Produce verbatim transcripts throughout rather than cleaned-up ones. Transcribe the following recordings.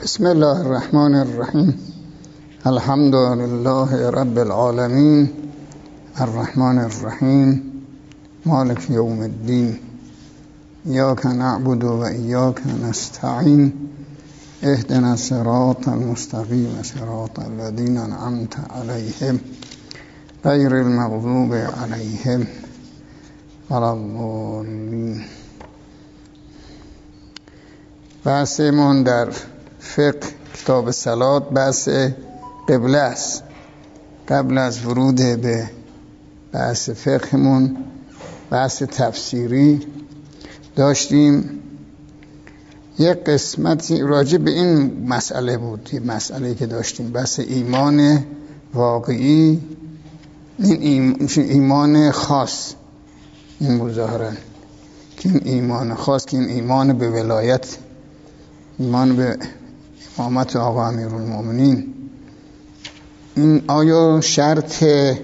بسم الله الرحمن الرحیم. الحمد لله رب العالمین الرحمن الرحیم مالک یوم الدین ایاک نعبد و ایاک نستعین اهدنا الصراط المستقیم صراط الذین انعمت علیهم غیر المغضوب علیهم ولا الضالین. بحثمون در فقه کتاب صلات بحث قبله است. قبل از ورود به بحث فقهمون بحث تفسیری داشتیم. یک قسمتی راجع به این مسئله بود، یه مسئله که داشتیم بحث ایمان واقعی، این ایمان خاص، این مظاهرا که این ایمان خاص که این ایمان به ولایت، ایمان به امامت آقا امیرالمومنین، این آیا شرط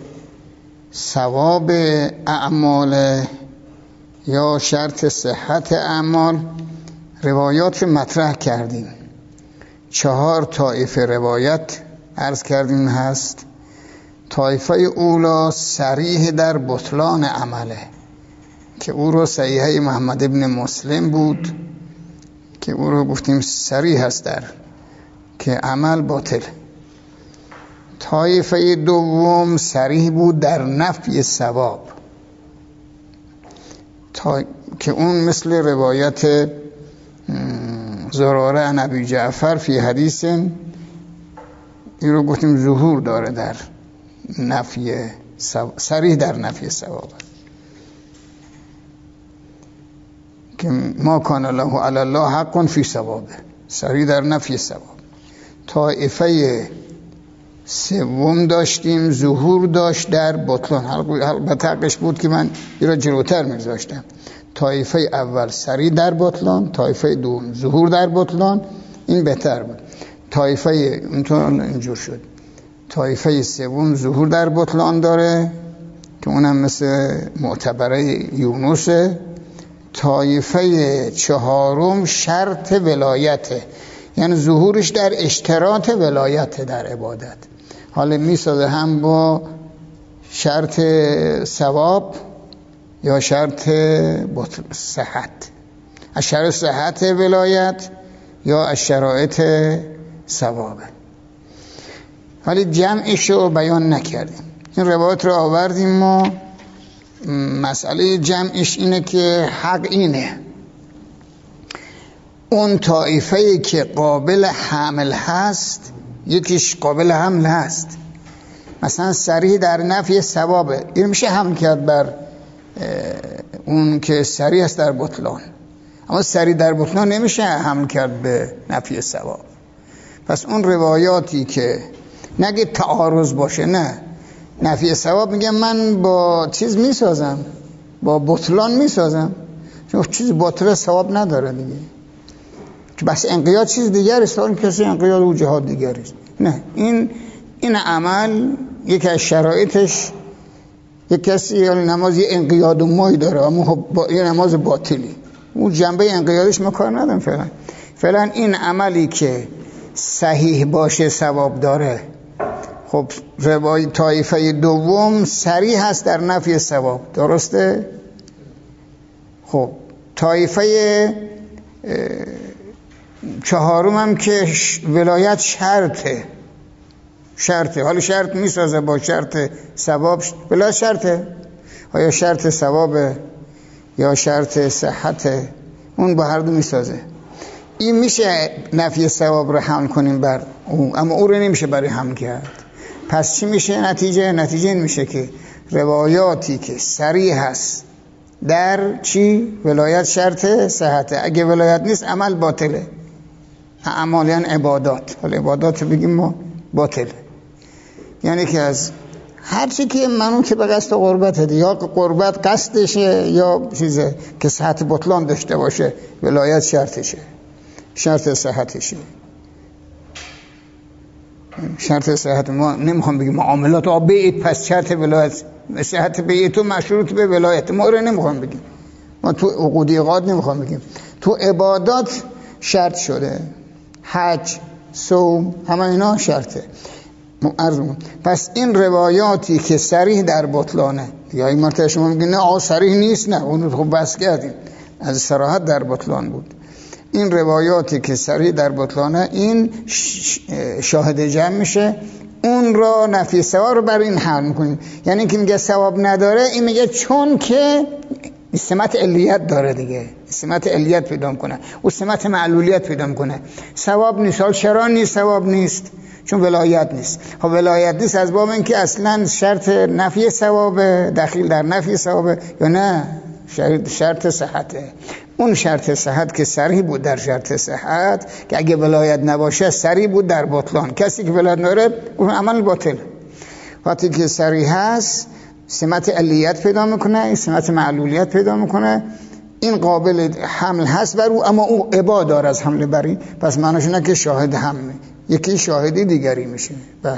ثواب اعمال یا شرط صحت اعمال؟ روایات مطرح کردیم. چهار طایفه روایت عرض کردیم هست. طایفه اولا صریح در بطلان عمله که او رو صحیحه محمد ابن مسلم بود که او رو گفتیم صریح هست در که عمل باطل. طایفه دوم صریح بود در نفی ثواب تا... که اون مثل روایت زراره عن ابی جعفر فی حدیث، این رو گفتیم ظهور داره در نفی ثواب، صریح در نفی ثواب که ما کان له علی الله حق فی ثوابه، صریح در نفی ثواب. طایفه سوم داشتیم ظهور داشت در بطلان، البته حقش بود که من این را جلوتر میذاشتم. طایفه اول صریح در بطلان، طایفه دوم ظهور در بطلان، این بهتر بود. طایفه اینجور شد. طایفه سوم ظهور در بطلان داره که اونم مثل معتبره یونسه. طایفه چهارم شرط ولایته، یعنی ظهورش در اشتراط ولایت در عبادت، حالا میسازه هم با شرط ثواب یا شرط صحت، از شرط صحت ولایت یا از شرایط ثواب. ولی جمعش رو بیان نکردیم، این روایت رو آوردیم. ما مسئله جمعش اینه که حق اینه اون طایفه‌ای که قابل حمل هست یکیش قابل حمل هست، مثلا صریح در نفی ثوابه، این میشه حمل کرد بر اون که صریح است در بطلان، اما صریح در بطلان نمیشه حمل کرد به نفی ثواب. پس اون روایاتی که نگه تعارض باشه، نه نفی ثواب میگه من با چیز میسازم، با بطلان میسازم، چون چیز باطل ثواب نداره دیگه، که بس انقیاد چیز دیگری است، اون کسی انقیاد و جهاد دیگری است. نه، این این عمل یکی از شرایطش، یک کسی یعنی نماز یه انقیاد و مای داره اما با یه نماز باطلی، اون جنبه انقیادش ما کار ندارم. فعلا فعلا این عملی که صحیح باشه ثواب داره. خب روایت طایفه دوم صریح هست در نفی ثواب، درسته؟ خب طایفه چهارم هم که ولایت شرطه، شرطه حالا شرط میسازه با شرط ثواب، ولایت شرطه، یا شرط ثواب یا شرط صحت، اون با هر دو میسازه. این میشه نفی ثواب رو حمل کنیم بر اون، اما اون رو نمیشه برای حمل کرد. پس چی میشه نتیجه؟ نتیجه این میشه که روایاتی که صریح هست در چی؟ ولایت شرط صحته، اگه ولایت نیست عمل باطله. اعمال یعنی عبادات، حالا عبادات بگیم ما باطله، یعنی که از هر چی که منون که به قصد قربت، یا قربت قصدشه یا چیزه که صحت بطلان داشته باشه، ولایت شرطشه، شرط صحتشه. شرط صحت ما نمیخوام بگیم معاملات آ بیعت پس شرط ولایت، صحت بیعت و مشروط به ولایت، ما رو نمیخوام بگیم، ما تو عقودیقات نمیخوام بگیم، تو عبادات شرط شده. حج صوم، همه اینا شرطه. پس این روایاتی که صریح در بطلانه، یا این مرتبه شما میگین نه آقا صریح نیست، نه اون رو خب بس کردیم، از صراحت در بطلان بود. این روایاتی که صریح در بطلانه این شاهد جمع میشه، اون را نفی ثواب رو بر این حال میکنیم. یعنی که میگه ثواب نداره، این میگه چون که سمت علیت داره دیگه، سمت علیت پیدا کنه و سمت معلولیت پیدا کنه. ثواب نیست. حال چرا نیست ثواب نیست؟ چون ولایت نیست. خب ولایت نیست از باب اینکه اصلا شرط نفی ثواب دخیل در نفی ثواب یا نه شرط شرط صحته. اون شرط صحت که صریح بود در شرط صحت که اگه ولایت نباشه صریح بود در بطلان. کسی که ولایت نداره اون عمل باطل. وقتی که صریح هست سمت علیت پیدا میکنه، این سمت معلولیت پیدا میکنه، این قابل حمل هست بر او، اما او ابا داره از حمل بر این. پس معناش اینه که شاهد همه، یکی شاهدی دیگری میشه. بله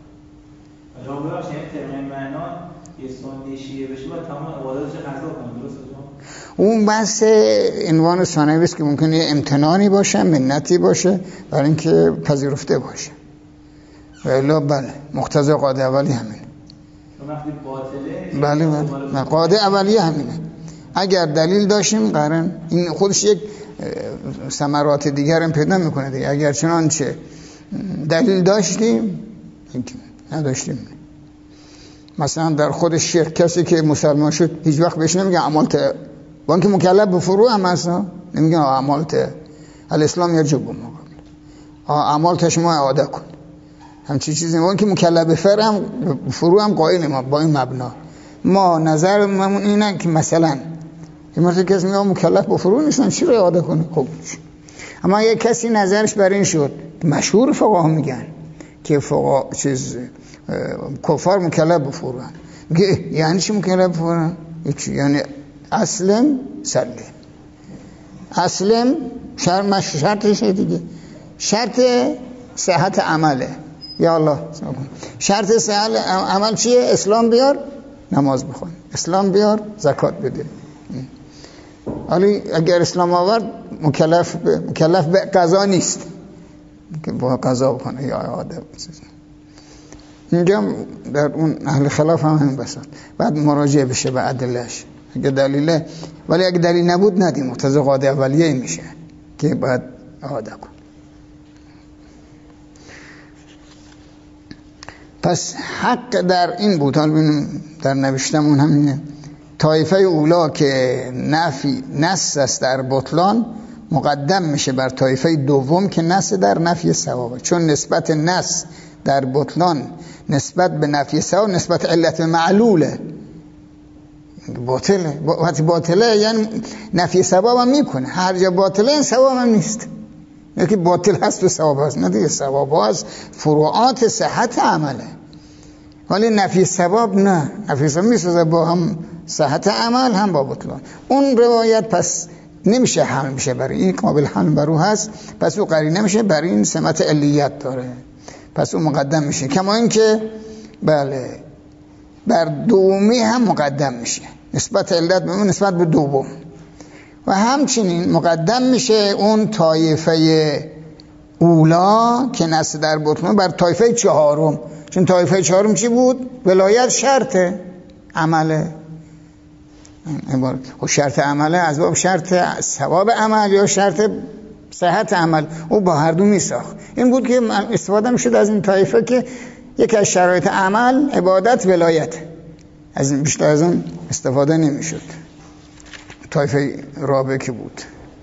جواب بخش یعنی ترمیم معنا یه سنی شیعه بشه و تمام عباداتش قضا کنه، درسته؟ اون بحث عنوان ثانوی است که ممکنه امتنانی باشه، منتی باشه برای اینکه پذیرفته باشه. ولی بله مقتضی قاعده اولی همینه. وقتی باطله بله بله قاعده اولی همینه. اگر دلیل داشتیم قرن این خودش یک ثمرات دیگر هم پیدا میکنه دیگه. اگر چنانچه دلیل داشتیم نداشتیم. مثلا در خود شرک کسی که مسلمان شد هیچ وقت بهش نمیگه اعمال ته، وان که مکلف به فروع هم هست نمیگه اعمال ته الاسلام یجب ما اعمال ته شما اعاده کن، همچین چیزی. وان که مکلف به فر هم فروع هم قائل ما با این مبنا. ما نظر ما اینه که مثلا این مرتبه کسی میگه مکلف به فروع نیستن چی رو اعاده کنه؟ خب اما یک کسی نظرش بر این شد، مشهور فقها میگن که فقها چیز کفار مکلف به فروع، میگه یعنی چی مکلف به فروع؟ یعنی اسلم سلم. اسلم شرط شرطش دیگه، شرط صحت عمله. یا الله شرط صحت عمل چیه؟ اسلام بیار نماز بخون، اسلام بیار زکات بده. ولی اگر اسلام آورد مکلف به مکلف به قضا نیست که با قضا بکنه یا عاده. اینجا در اون اهل خلاف هم همین بساط بعد مراجعه بشه به ادلهش اگه دلیله، ولی اگه دلیل نبود ندیم مقتضی قاعده اولیه میشه که باید عاده کن. پس حق در این بود. حالا در نوشتمون همینه، طایفه اولا که نفی نص است در بطلان مقدم میشه بر طایفه دوم که نص در نفی ثوابه، چون نسبت نص در بطلان نسبت به نفی ثواب نسبت علت معلوله، باطله. وقتی باطله یعنی نفی ثواب هم میکنه، هر جا باطله این ثواب هم نیست، یکی باطل هست و ثواب هست، نه دیگه ثواب هست فروعات صحت عمله، ولی نفی ثواب نه، نفی ثواب میسازه با هم صحت عمل هم با بطلان. اون روایت پس نمیشه حمل میشه برای این قابل حمل برو هست، پس او قرینه میشه برای این سمت علیت داره، پس او مقدم میشه. کما این که بله بر دومی هم مقدم میشه، نسبت علت به نسبت به دوم. و همچنین مقدم میشه اون طایفه اولا که نص در بطلان بر طایفه چهارم، چون طایفه چهارم چی بود؟ ولایت شرطه عمله. و شرط عمله از باب شرط ثواب عمل یا شرط صحت عمل، او با هر دو میساخت. این بود که استفاده میشد از این طایفه که یکی از شرایط عمل عبادت ولایت، از این بیشتر از اون استفاده نمیشد. طایفه رابعه که بود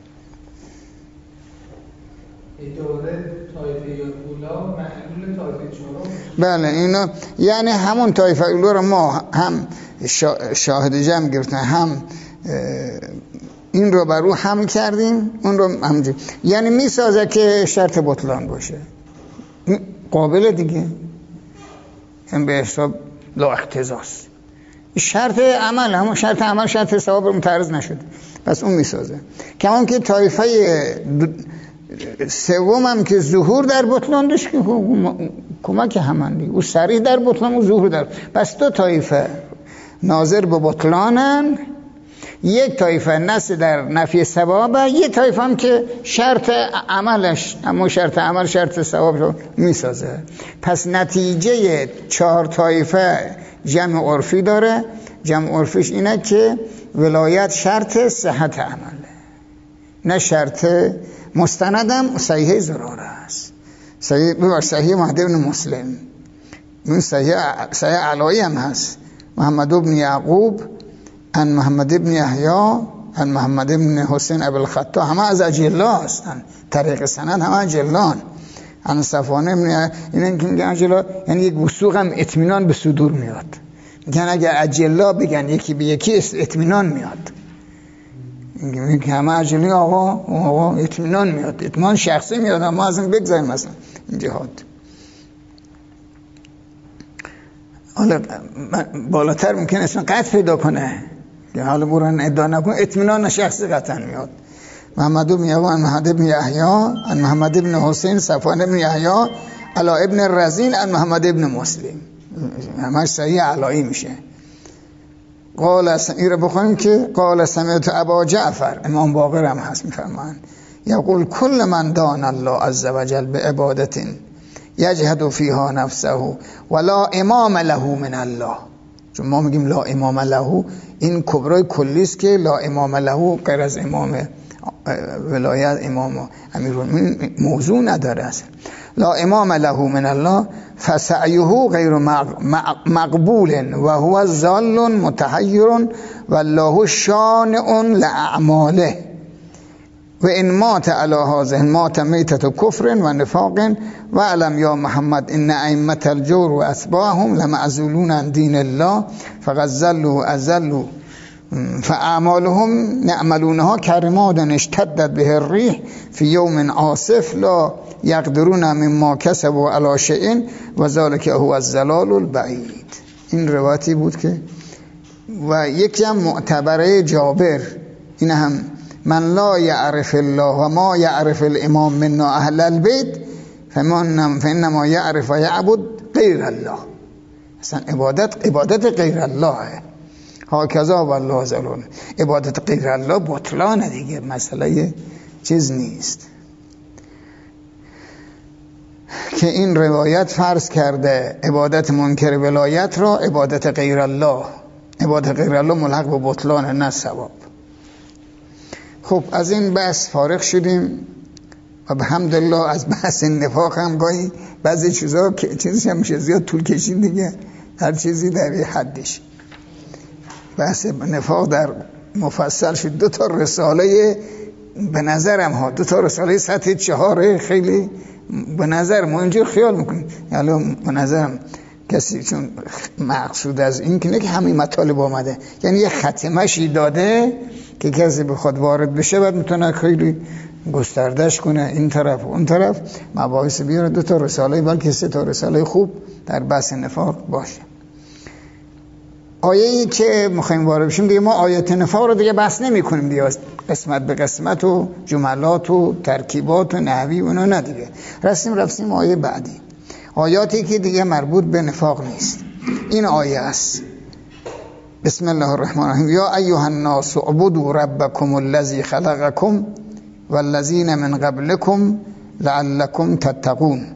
اداره طایفه اولا معلول طایفه چهارم. بله اینا یعنی همون طایفه اولا رو ما هم شاهد جمع گرفتن، هم این رو بر رو حمل کردیم، اون رو همجور یعنی میسازه که شرط بطلان باشه، قابل دیگه، این به حساب لا اختزاز. شرط عمل همون شرط عمل شرط ثواب متعرض نشد، پس اون میسازه. کمان که طایفه سوم هم که ظهور در بطلان داشت که کمک همندی، او صریح در بطلان و ظهور در، پس دو طایفه ناظر به بطلانن یک طایفه نص در نفی ثواب، یک طایفه هم که شرط عملش، اما شرط عمل شرط ثواب رو میسازه. پس نتیجه چهار طایفه جمع عرفی داره. جمع عرفیش اینه که ولایت شرط صحت عمله، نه شرط مستندم صحیح ضرار است. صحیح ببر صحیح محمد بن مسلم، من صحیح صحیح علایی هم هست، محمد بن یعقوب ان محمد بن یحیی ان محمد بن حسین ابو الخطا، همه از اجلا هستن، طریق سند همه اجلان. ان صفوان بن این که میگن اجلا یعنی یک وثوق هم اطمینان به صدور میاد. میگن اگه اجلا بگن یکی به یکی اطمینان میاد. میگن همه اجلی آقا آقا اطمینان میاد، اطمینان شخصی میاد. ما از این بگذاریم مثلا این جهاد. حالا بالاتر ممکن اسم قطع پیدا کنه، حالا برن ادعا نکن، اطمینان شخصی قطعا میاد. محمد بن یعقوب ان محمد بن یحیی ان محمد بن حسین صفوان بن یحیی علی ابن الرزین ان محمد بن مسلم، همش صحیح علایی میشه. قال این رو بخونیم که قال سمعت ابا جعفر، امام باقر هم هست میفرمان، یقول کل من دان الله عز وجل به عبادت یجهد فیها نفسه ولا امام له من الله. چون ما میگیم لا امام له، این کبرای کلی است که لا امام له غیر از امام ولایت، امام امیرالمومنین موضوع نداره اصلا. لا امام له من الله فسعیه غیر مقبول و هو ضال متحیر والله شانع لاعماله و ان مات علی هذه مات میتة کفر و نفاق و علم یا محمد ان ائمة الجور و اتباعهم لمعزولون عن دین الله فقد ضلوا اضلوا فاعمالهم نعملونها كرماد اشتدت به الريح في يوم عاصف لا يقدرون مما كسبوا على شيء و ذلك هو الضلال البعید. این روایتی بود که و یکی هم معتبره جابر، این هم من لا يعرف الله و ما يعرف الامام منا اهل البيت فمن فانما يعرف ويعبد غير الله. اصلا عبادت عبادت غیر الله هاکذا والله زلال، عبادت غیر الله بطلانه دیگه، مسئله چیز نیست. که این روایت فرض کرده عبادت منکر ولایت را عبادت غیر الله، عبادت غیر الله ملحق به بطلان نه ثواب. خب از این بحث فارغ شدیم و الحمدلله از بحث نفاق هم گاهی بعضی چیزا چیزش هم میشه زیاد طول کشید دیگه، هر چیزی در یه حدش. بحث نفاق در مفصل شد، دو تا رساله به نظرم ها دو تا رساله سطح چهاره، خیلی به نظر ما اینجور خیال میکنیم، یعنی به نظرم کسی چون مقصود از این که نه که همین مطالب آمده، یعنی یه ختمشی داده که کسی بخواد وارد بشه بعد میتونه خیلی گستردش کنه این طرف و اون طرف مباحث بیاره. دو تا رساله بلکه سه تا رساله خوب در بحث نفاق باشه. آیه‌ای که می‌خوایم وارد بشیم دیگه، ما آیات نفاق رو دیگه بحث نمی‌کنیم دیگه، قسمت به قسمت و جملات و ترکیبات و نحوی و اینا نه دیگه، رسیم رفتیم آیه بعدی، آیاتی که دیگه مربوط به نفاق نیست. این آیه است. بسم الله الرحمن الرحیم. یا ایها الناس اعبدوا ربکم الذی خلقکم والذین من قبلکم لعلکم تتقون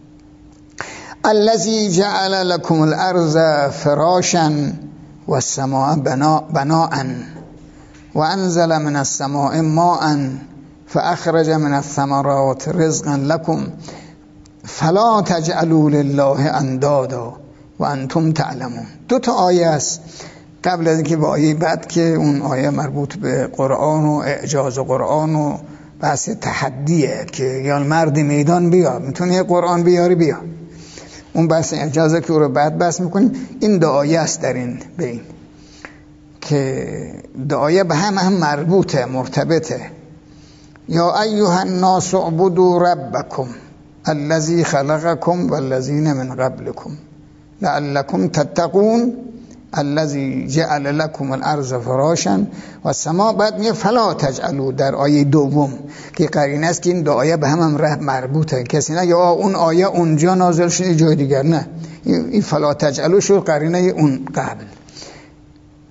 الذی جعل لكم الارض فراشا والسماء بناء وانزل من السماء ماء فاخرج من الثمرات رزقا لكم فلا تجعلوا لله اندادا وانتم تعلمون. دو تا آیه است قبل از اینکه به آیه بعد که اون آیه مربوط به قرآن و اعجاز قرآن و بحث تحدیه که یا مرد میدان بیا میتونی قرآن بیاری بیا، اون بحث اجازه که رو بعد بحث میکنیم. این دو آیه است در این بین که دو آیه به هم هم مربوطه مرتبطه. یا ایها الناس اعبدوا ربکم الذی خلقکم والذین من قبلکم لعلکم تتقون الذی جعل لكم الارض فراشا و السماء. بعد میگه فلا تجعلوا در آیه دوم که قرینه است که این دو آیه به هم هم راه مربوطه، کسی نه یا اون آیه اونجا نازل شده جای دیگر، نه این فلا تجعلوا شو قرینه اون قبل.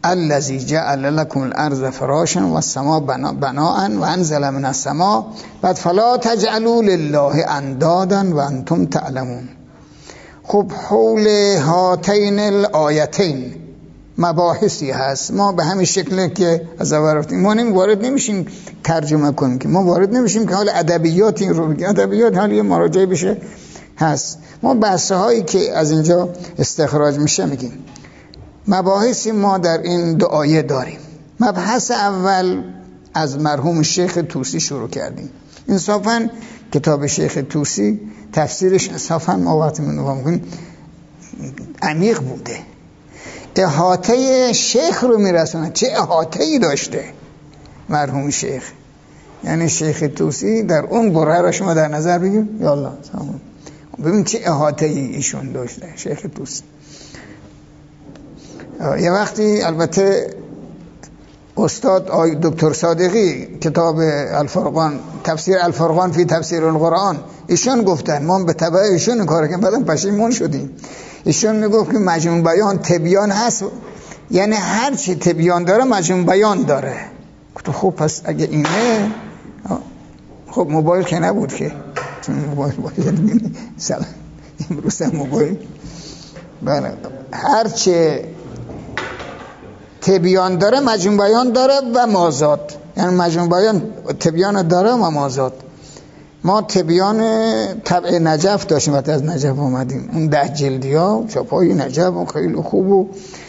الذی جعل لكم الارض فراشا والسماء بناء وانزل من السماء بعد فلا تجعلوا لله اندادا وانتم تعلمون. خب حول هاتین الآیتین مباحثی هست، ما به همین شکل که از اول رفتیم ما نمی وارد نمیشیم ترجمه کنیم، که ما وارد نمیشیم که حال ادبیات این رو بگیم، ادبیات حالی مراجعه بشه هست، ما بحثه هایی که از اینجا استخراج میشه میگیم. مباحثی ما در این دو آیه داریم. مبحث اول از مرحوم شیخ طوسی شروع کردیم. انصافاً کتاب شیخ طوسی تفسیرش انصافاً ما وقتی نگاه میکنیم عمیق بوده، احاطه شیخ رو میرسونه. چه احاطه‌ای داشته مرحوم شیخ، یعنی شیخ طوسی در اون بره را شما در نظر بگیم، یا الله سلام ببین چه احاطه‌ای ایشون داشته شیخ طوسی. یه وقتی البته استاد آی دکتر صادقی کتاب الفرقان تفسیر الفرقان فی تفسیر القرآن ایشون گفتن، ما به تبع ایشون کار کردیم بعدم پشیمون شدیم. ایشون میگفت که مجموع بیان تبیان هست، یعنی هر چی تبیان داره مجموع بیان داره. گفت خب پس اگه اینه، خب موبایل که نبود که، چون موبایل باید سلام امروز موبایل بله هر چی تبیان داره مجموع بیان داره و مازاد، یعنی مجموع بیان تبیان داره و مازاد. ما تبیان طبع نجف داشتیم وقتی از نجف آمدیم، اون ده جلدی ها چاپای نجف و خیلی خوب و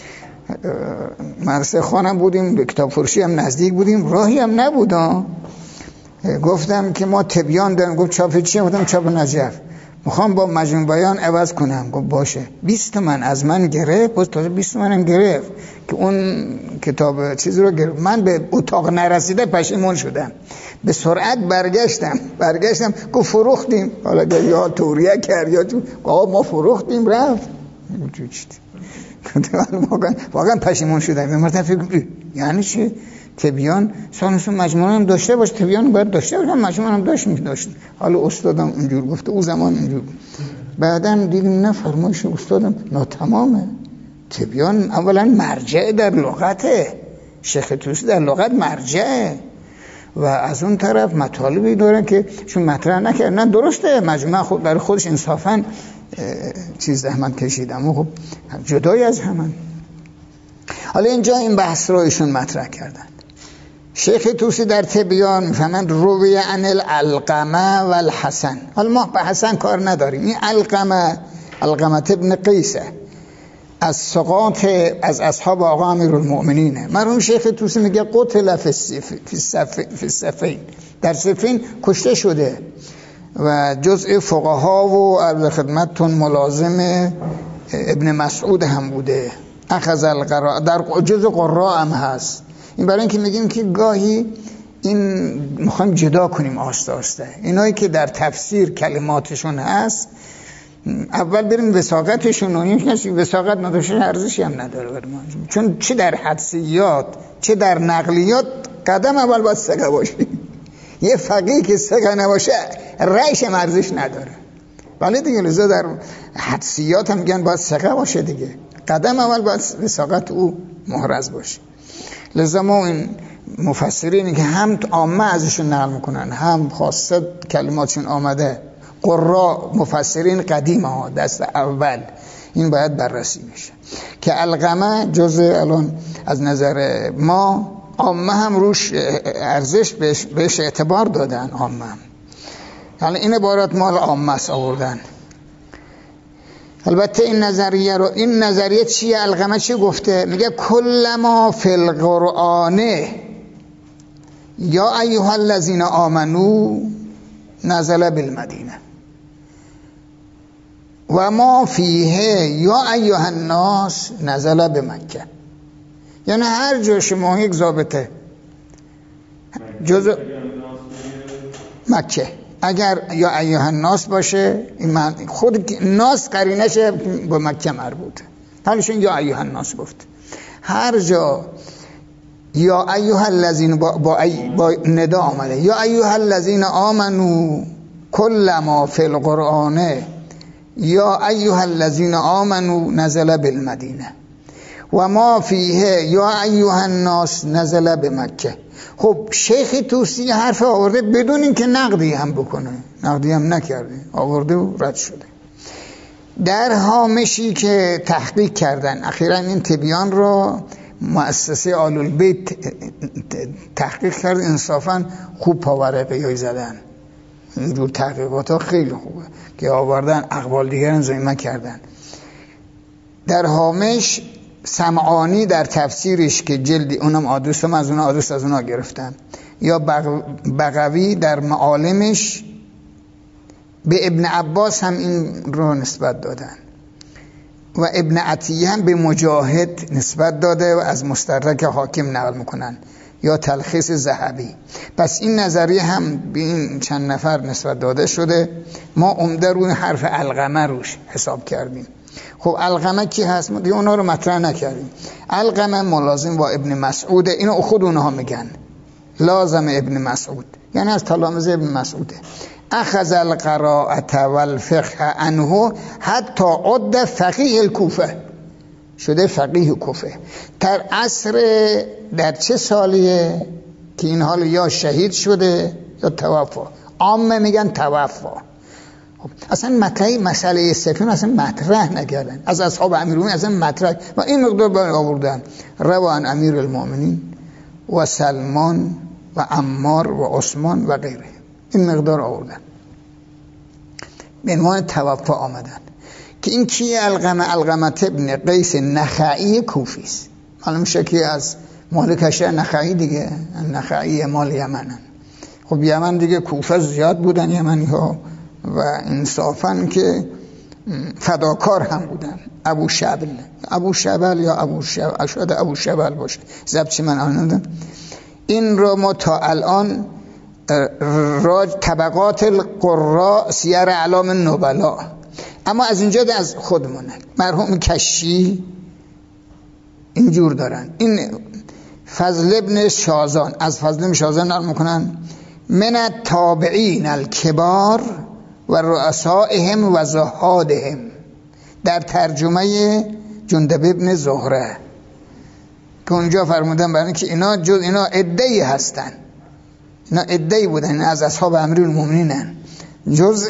مرسه خانم بودیم، به کتاب فروشی هم نزدیک بودیم، راهی هم نبود. گفتم که ما تبیان داریم، گفت چاپ چیه؟ گفتم چاپ نجف، میخوام با مجموع بیان عوض کنم. گفت باشه. بیست من از من گرفت، باز تازه بیست منم گرفت که اون کتاب چیز رو گرفت. من به اتاق نرسیده پشیمون شدم، به سرعت برگشتم برگشتم گفت فروختیم. حالا یا توریه کرد یا آقا ما فروختیم رفت. واقعا واقعا پشیمون شدم. یه مرتبه فکر یعنی چی؟ تبیان سانسون مجموعه هم داشته باشه، تبیان باید داشته باشه، مجموعه هم داشت می‌داشت. حالا استادم اونجور گفته، او زمان اونجور. بعداً دیدیم نه فرمایش استادم ناتمامه. تبیان اولا مرجع در لغته، شیخ طوسی در لغت مرجعه و از اون طرف مطالبی داره که چون مطرح نکرد. نه درسته مجموعه خود برای خودش انصافاً چیز زحمت کشید، اما خب جدای از همن. حالا اینجا این بحث رو ایشون مطرح کردن. شیخ طوسی در تبیان میفهمند روی عن العلقمه و الحسن. حالا ما به حسن کار نداریم. این علقمه علقمه ابن قیسه از سقاط از اصحاب آقا امیرالمؤمنینه. مرحوم شیخ طوسی میگه قتل فی السفین، در سفین کشته شده و جزء فقها و عرض خدمتتون ملازم ابن مسعود هم بوده. اخذ القراء در جزء قراء هم هست. این برای اینکه میگیم که گاهی این میخوایم جدا کنیم آسته آسته اینایی که در تفسیر کلماتشون هست اول بریم وثاقتشون و این کسی وثاقت نداشته ارزشی هم نداره برای ما، چون چه در حدسیات چه در نقلیات قدم اول باید ثقه باشه. یه فقیه که ثقه نباشه رأیش هم ارزش نداره. ولی دیگه لذا در حدسیات هم میگن باید ثقه باشه دیگه، قدم اول باید وثاقت او محرز باشه. لذا ما این مفسرینی که هم عامه ازشون نقل میکنن هم خاصه کلماتشون آمده، قرا مفسرین قدیم ها دست اول، این باید بررسی میشه که علقمه جزء الان از نظر ما عامه هم روش ارزش بهش, بهش اعتبار دادن. عامه هم یعنی این عبارت مال عامه است آوردن. البته این نظریه رو این نظریه چیه؟ علقمه چی گفته؟ میگه کل ما فی القرآن یا ایها الذین آمنو نزل بالمدینه و ما فیه یا ایها الناس نزل بمکه. یعنی هر جا شما یک ضابطه جزء مکه اگر یا ایها الناس باشه، این من خود ناس قرینش با مکه مربوطه، حالشون یا ایها الناس گفت. هر جا یا ایها الذین با, با, با ندا آمده یا ایها الذین آمنو کل ما فی القرآن یا ایها الذین آمنو نزل بالمدینه و ما فیه یا ایها الناس نزل به مکه. خب شیخ طوسی حرف آورده بدون اینکه نقدی هم بکنه، نقدی هم نکرده، آورده و رد شده. در هامشی که تحقیق کردن اخیراً این تبیان رو مؤسسه آل البیت تحقیق کرد، انصافاً خوب پاورقی زدن. اینجور تحقیقات ها خیلی خوبه که آوردن اقوال دیگران زمینه کردن. در هامش سمعانی در تفسیرش که جلدی اونم آدرس هم از اون آدرس از اونها گرفتن، یا بغوی در معالمش به ابن عباس هم این رو نسبت دادن و ابن عطیه هم به مجاهد نسبت داده و از مستدرک حاکم نقل میکنن یا تلخیص ذهبی. پس این نظریه هم به این چند نفر نسبت داده شده. ما عمده روی حرف علقمه روش حساب کردیم. خب علقمه کی هست؟ ما دیگه اونا رو مطرح نکردیم. علقمه ملازم با ابن مسعوده، اینو خود اونها میگن لازم ابن مسعود، یعنی از تلامذه ابن مسعوده. اخذ القراءة والفقه عنه حتی عد فقیه الکوفه، شده فقیه کوفه. در عصر در چه سالیه که این حال یا شهید شده یا توفا؟ عامه میگن توفا. اصلا مطرح مسئله سفین اصلا مطرح نکردن از اصحاب امیرالمومنین، اصلا مطرح و این مقدار باید آوردن روان امیر المؤمنین و سلمان و عمار و عثمان و غیره، این مقدار آوردن به عنوان توفا آمدن. که این کیه؟ علقمه علقمه ابن قیس نخعی کوفی است. معلوم میشه که از مال کشور نخعی دیگه، نخعی مال یمنن. خب یمن دیگه کوفه زیاد بودن یمنی ها و انصافاً که فداکار هم بودن. ابو شبل ابو شبل یا ابو شبل شاید ابو شبل باشه، ضبط من آنندم. این رو ما تا الان راج طبقات القراء سیر اعلام النبلاء، اما از اینجا از خودمونه. مرحوم کشی اینجور دارن. این فضل ابن شازان از فضل ابن شازان نقل میکنن من التابعین الکبار و رؤسائهم و زهادهم، در ترجمه جندب ابن زهره که اونجا فرمودن برای که اینا جز اینا عده‌ای هستن، اینا عده‌ای بودن از اصحاب امیرالمومنینن، جزء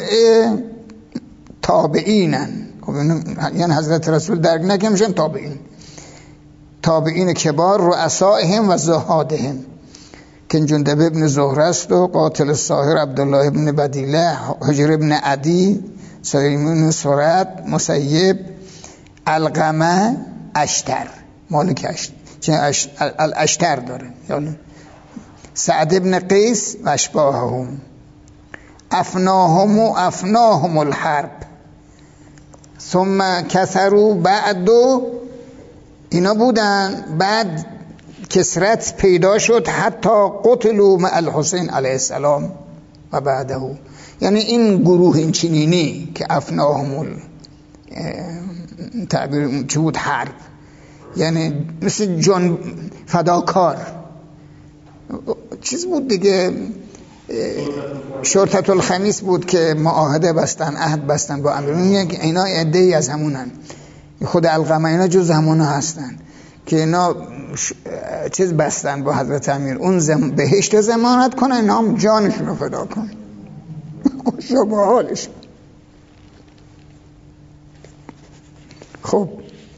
تابعینن. خب یعنی حضرت رسول درک نکردن تابعین، تابعین کبار رؤسائهم و زهادهم که جندب ابن زهره است و قاتل الساحر عبدالله ابن بدیله، حجر ابن عدی، سلیمان سرد، مسیب، علقمه، اشتر، مالک اشتر چه اش... الاشتر داره، یعنی سعد ابن قیس و اشباههم، افناهم و افناهم الحرب ثم کثروا بعد، اینا بودن بعد کسرت پیدا شد حتی قتلوا مع الحسین علیه السلام و بعده. یعنی این گروه این چنینی که افناهم تعبیر چه بود؟ حرب، یعنی مثل جان فداکار چیز بود دیگه. شرطة الخمیس بود که معاهده بستن، عهد بستن با امیرالمومنین که اینا عده‌ای از همونن. خود علقمه اینا جز همونا هستن که اینا چیز بستن با حضرت امیر، اون زم... بهشت ضمانت کنن، اینا هم جانشون رو فدا کنن. خوشا با حالش. خب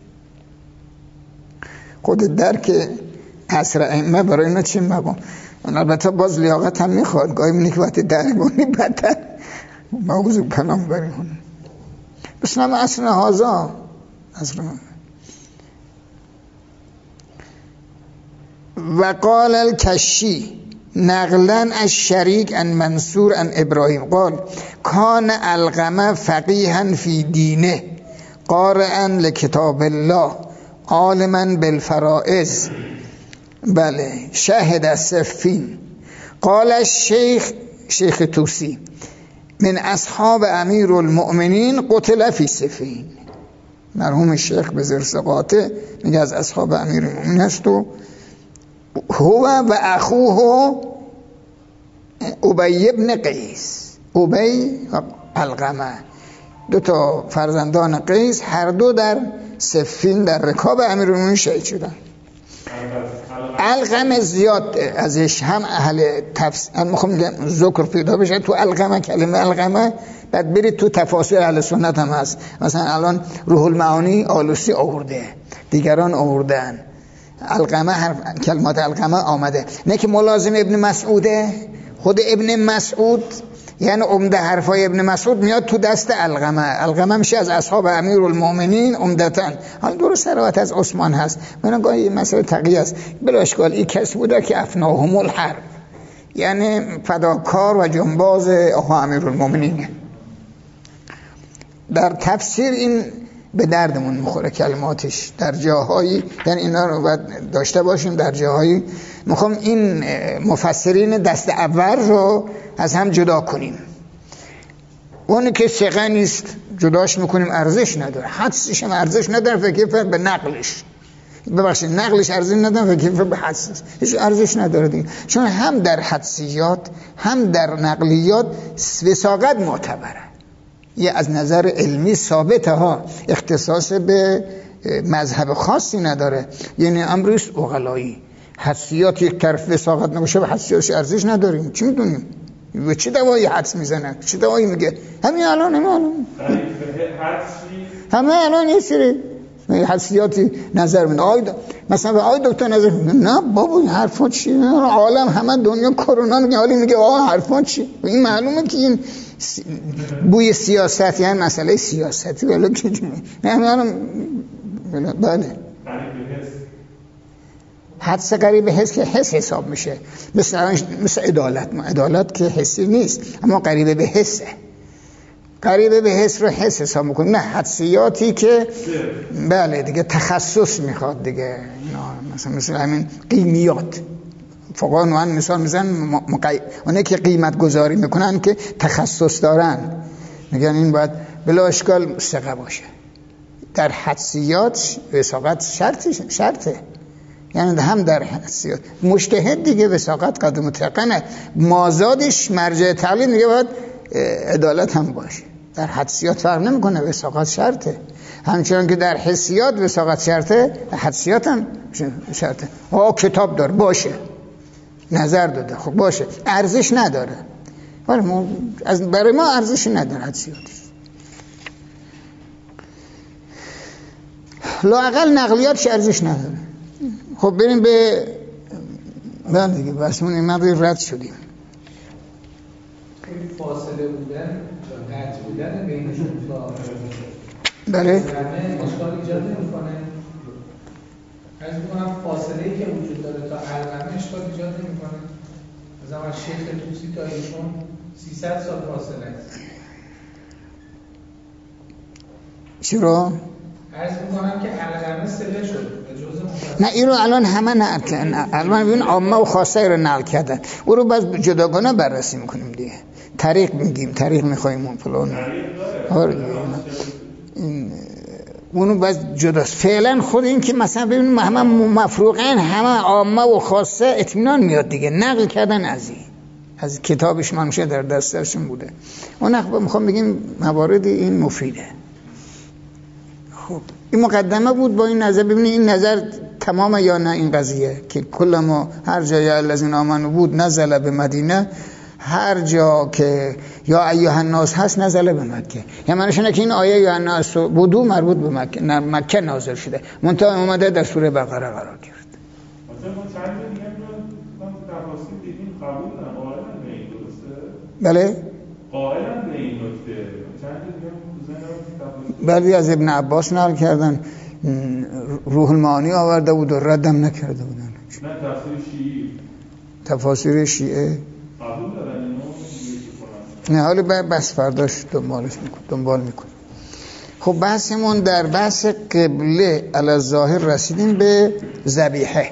خود درک عصر ائمه برای اینا چی مقام؟ البته باز لیاقت هم میخواد، گاهی منی که وقتی درگونی بدتر موضوع کلام بریم. بس نم عصر هازا عصر و قال الکشی نقلا از شریک ان منصور ان ابراهیم قال کان علقمه فقیها فی دینه قارئا لکتاب الله عالما بالفرائض بله شهد الصفین. قال الشیخ شیخ طوسی من اصحاب امیر المؤمنین قتل فی صفین. مرحوم شیخ به زرسقاته میگه از اصحاب امیر المؤمنین است و هو و اخوه ابی ابن قیس، ابی و علقمه، دو تا فرزندان قیس هر دو در صفین در رکاب امیرالمومنین شهید شدن. علقمه زیاد ازش هم اهل تفسیر میخوام میگم ذکر پیدا بشه تو علقمه، کلمه علقمه بعد برید تو تفاسیر اهل سنت هم هست. مثلا الان روح المعانی آلوسی آورده، دیگران آوردن علقمه، هر کلمات علقمه آمده. نه که ملازم ابن مسعوده، خود ابن مسعود یعنی عمده حرفای ابن مسعود میاد تو دست علقمه. علقمه میشه از اصحاب امیرالمومنین عمدتاً. حالا درست روایت از عثمان هست، من گاهی این مسئله تقیه است. بلا اشکال این کسی بوده که افناهم الحرب، یعنی فداکار و جنباز آقا امیرالمومنینه. در تفسیر این به دردمون میخوره کلماتش در جاهایی، یعنی اینا رو باید داشته باشیم در جاهایی. میخوام این مفسرین دست اول رو از هم جدا کنیم. اونی که ثقه نیست جداش میکنیم، ارزش نداره، حدسش هم ارزش نداره، فکر فرق به نقلش، ببخشید نقلش ارزش نداره، فکر فرق به حدسش هیچ ارزش نداره دیگه. چون هم در حدسیات هم در نقلیات وثاقت معتبره، یه از نظر علمی ثابته ها، اختصاص به مذهب خاصی نداره. یعنی امروز اغلایی حدسیات یک طرف وثاقت نباشه، به حدسیاتش ارزش نداریم. چی میدونیم به چه دوایی حدس میزنن، چه دوایی میگه؟ همین الان همین الان همه الان یه سری حدسیاتی نظر میده. آی مثلا به آی دکتر نظر میده، نه بابا این حرفا چیه؟ عالم همه دنیا کرونا میگه، حالی میگه آ حرفا چی؟ این معلومه که این سی... بوی سیاست، یعنی مسئله سیاستی ولی که نه الان بله حدس قریب حس که حس حساب میشه، مثل مثل عدالت. ما عدالت که حسی نیست اما قریب به حسه، قریب به حس رو حس حساب میکنیم. نه حدسیاتی که بله دیگه تخصص میخواد دیگه، مثلا مثل همین قیمیات فقها نوعا مثال میزن مقی... اونه که قیمت گذاری میکنن که تخصص دارن، میگن این باید بلا اشکال ثقه باشه. در حدسیات وثاقت شرطه شرطه یعنی هم در حدسیات مجتهد دیگه وثاقت قدر متقنه، مازادش مرجع تعلیم دیگه باید عدالت هم باشه. در حدسیات فرق نمیکنه، وثاقت شرطه. همچنان که در حسیات وثاقت شرطه، حدسیات هم شرطه. آه کتاب دار باشه، نظر داده خب باشه، ارزش نداره، ولی ما از برای ما ارزشی نداره حدسیاتش. لااقل نقلیاتش ارزش نداره. خب بریم به بله دیگه بسمون این مقدار رد شدیم. فاصله بودن قطع بودن بینشون بله اشکال ایجاد نمی‌کنه. از می‌گم فاصله‌ای که وجود داره تا علقمه اشکال ایجاد نمی‌کنه. مثلا از شیخ توسی تا ایشون سیصد سال فاصله است. چرا؟ عرض می‌کنم که علقمه سله شد. نه این رو الان همه نقل کردن، الان ببین عامه و خاصه رو نقل کردن، او رو باز جداگانه بررسی میکنیم دیگه. طریق میگیم، طریق میخوایم اون فلان آره این اونو باز جداست. فعلا خود این که مثلا ببین همه مفروقین، همه عامه و خاصه اطمینان میاد دیگه، نقل کردن از این از کتابش منشه در دستشون بوده. اون نقل میخوام بگیم موارد این مفیده. خب این مقدمه بود با این نظر. ببینید این نظر تمامه یا نه این قضیه که کل ما هر جای الذین آمنوا بود نزل به مدینه، هر جا که یا ایها الناس هست نزل به مکه. یعنی معنیش اینه که این آیه یا الناس بودو مربوط به مکه، نه مکه نازل شده، منتها اومده در سوره بقره قرار گرفت. مثلا ما چند میگیم من تفاصیل دیدیم قبول نه قائلا به این درسته؟ بله قائلا به این نکته چند میگیم بعضی از ابن عباس نقل کردن، روح المعانی آورده بود و ردم نکرده بودن. نه تفسیر شیعی، تفاسیر شیعه قبول دارن اینو نه، حالا بس فرداش دنبالش میکن دنبال میکن. خب بحثمون در بحث قبله علی الظاهر رسیدیم به ذبیحه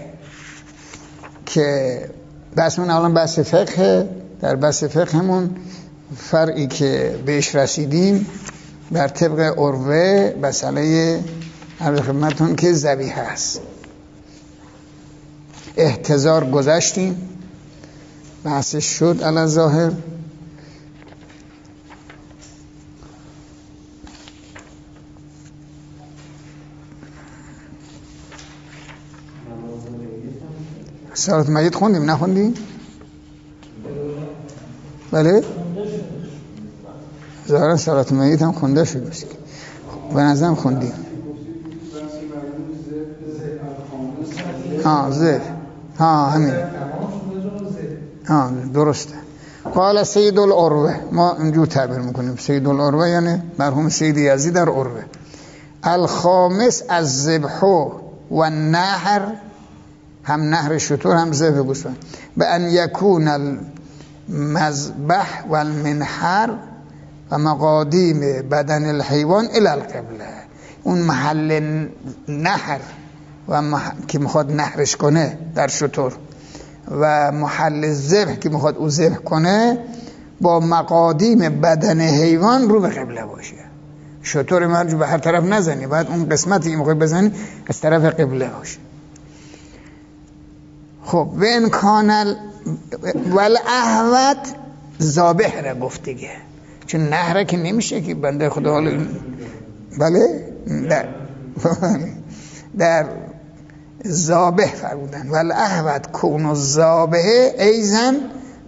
که بحثمون الان بحث فقه. در بحث فقهمون فرعی که بهش رسیدیم بر طبق عروه مسئله عرض خدمتتون که ذبیحه است. احتضار گذشتیم، بحثش شد علی الظاهر. صلات میت خوندیم نخوندیم؟ بله؟ ظاهرا صلات میت هم خونده شده است به نظرم خوندیم. ها زد ها همین ها درسته. قال سید العروه، ما اینجور تعبیر میکنیم سید العروه یعنی مرحوم سید یزید در عروه. الخامس از ذبح و نهر، هم نهر شطور هم ذبح گوسفند، به ان یکون المذبح و المنحر و مقادیم بدن الحیوان الی القبله. اون محل نهر و مح... که میخواد نهرش کنه در شطور و محل ذبح که میخواد او ذبح کنه با مقادیم بدن حیوان رو به قبله باشه. شطور مرجو به هر طرف نزنی، باید اون قسمتی که میخواد بزنی از طرف قبله باشه. خب و این کانال والاهوت ذابح را گفت دیگه، چون نهره که نمیشه که بنده خدا حالا بله در در ذابح فرمودن والاهوت کون الذابح ایزن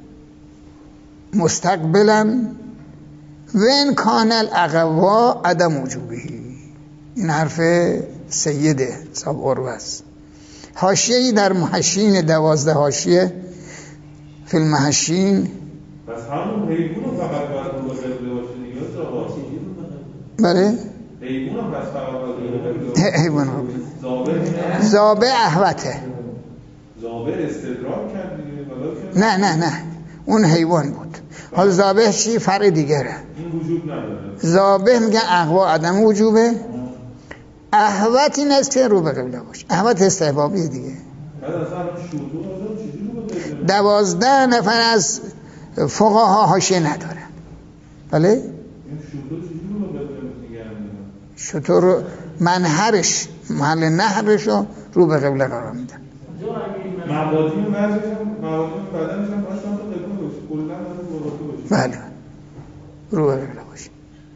مستقبلا و این کانال اقوا عدم وجوبهی. این حرف سیده صاحب عروه است. حاشیه‌ای در محشین دوازده حاشیه فی المحشین. پس همون حیوان رو فقط باید رو قبله باشه دیگه؟ بله حیوان هم پس فقط باید رو قبله باشه؟ حیوان رو ذابح اهوته. ذابح استدراک کرد دیگه؟ نه نه نه اون حیوان بود. حالا ذابح چی؟ فرع دیگره. این وجود نداره. ذابح میگن اقوا عدم وجوبه. اهوت این است که رو به قبله باشه. اهوت استحبابیه دیگه. بعد اصلا شروع آدم چیزی رو به قبله؟ دوازده نفر از فقها حاشیه ندارن. بله؟ این شروع چیزی رو به قبله میگن؟ شطور منحرش محل نهرش رو رو به قبله قرار میدن. مقادیم مرزش هم مقادیم بدنش هم اصلا تو قبله باشه، کلا رو به قبله باشه. بله رو به قبله باشه.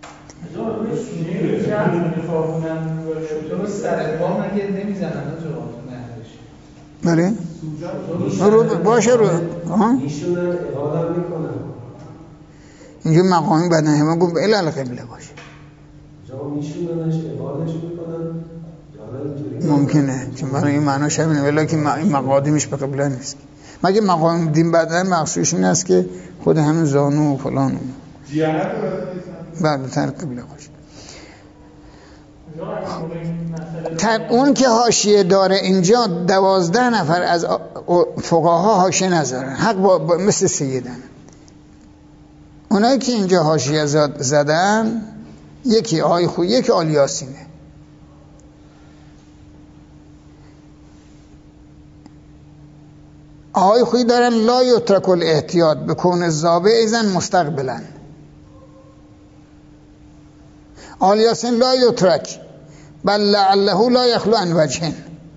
شطور سر پا مگه نمیزنن جواب بله رو باشه رو ایشون اقاله میکنن اینجا مقامی بدن همه گفت الی القبله باشه. جا میشوننش اقالهش میکنن ممکنه چون برای این معناش همینه ولی که این مقادیمش به قبله نیست. مگه مقام دین بدن مقصودش این است که خود همین زانو و فلان جیانت بعد تر قبله باشه. اون که حاشیه داره اینجا دوازده نفر از فقها حاشیه نذارن، حق با, با مثل سیدن. اونایی که اینجا حاشیه زدن یکی آی خوی یکی آل یاسینه. آی خوی دارن لا یترک الاحتیاط بکون الذابح ایزن مستقبلا. آل یاسین لا یترک بل لعله لا یخلو عن وجه.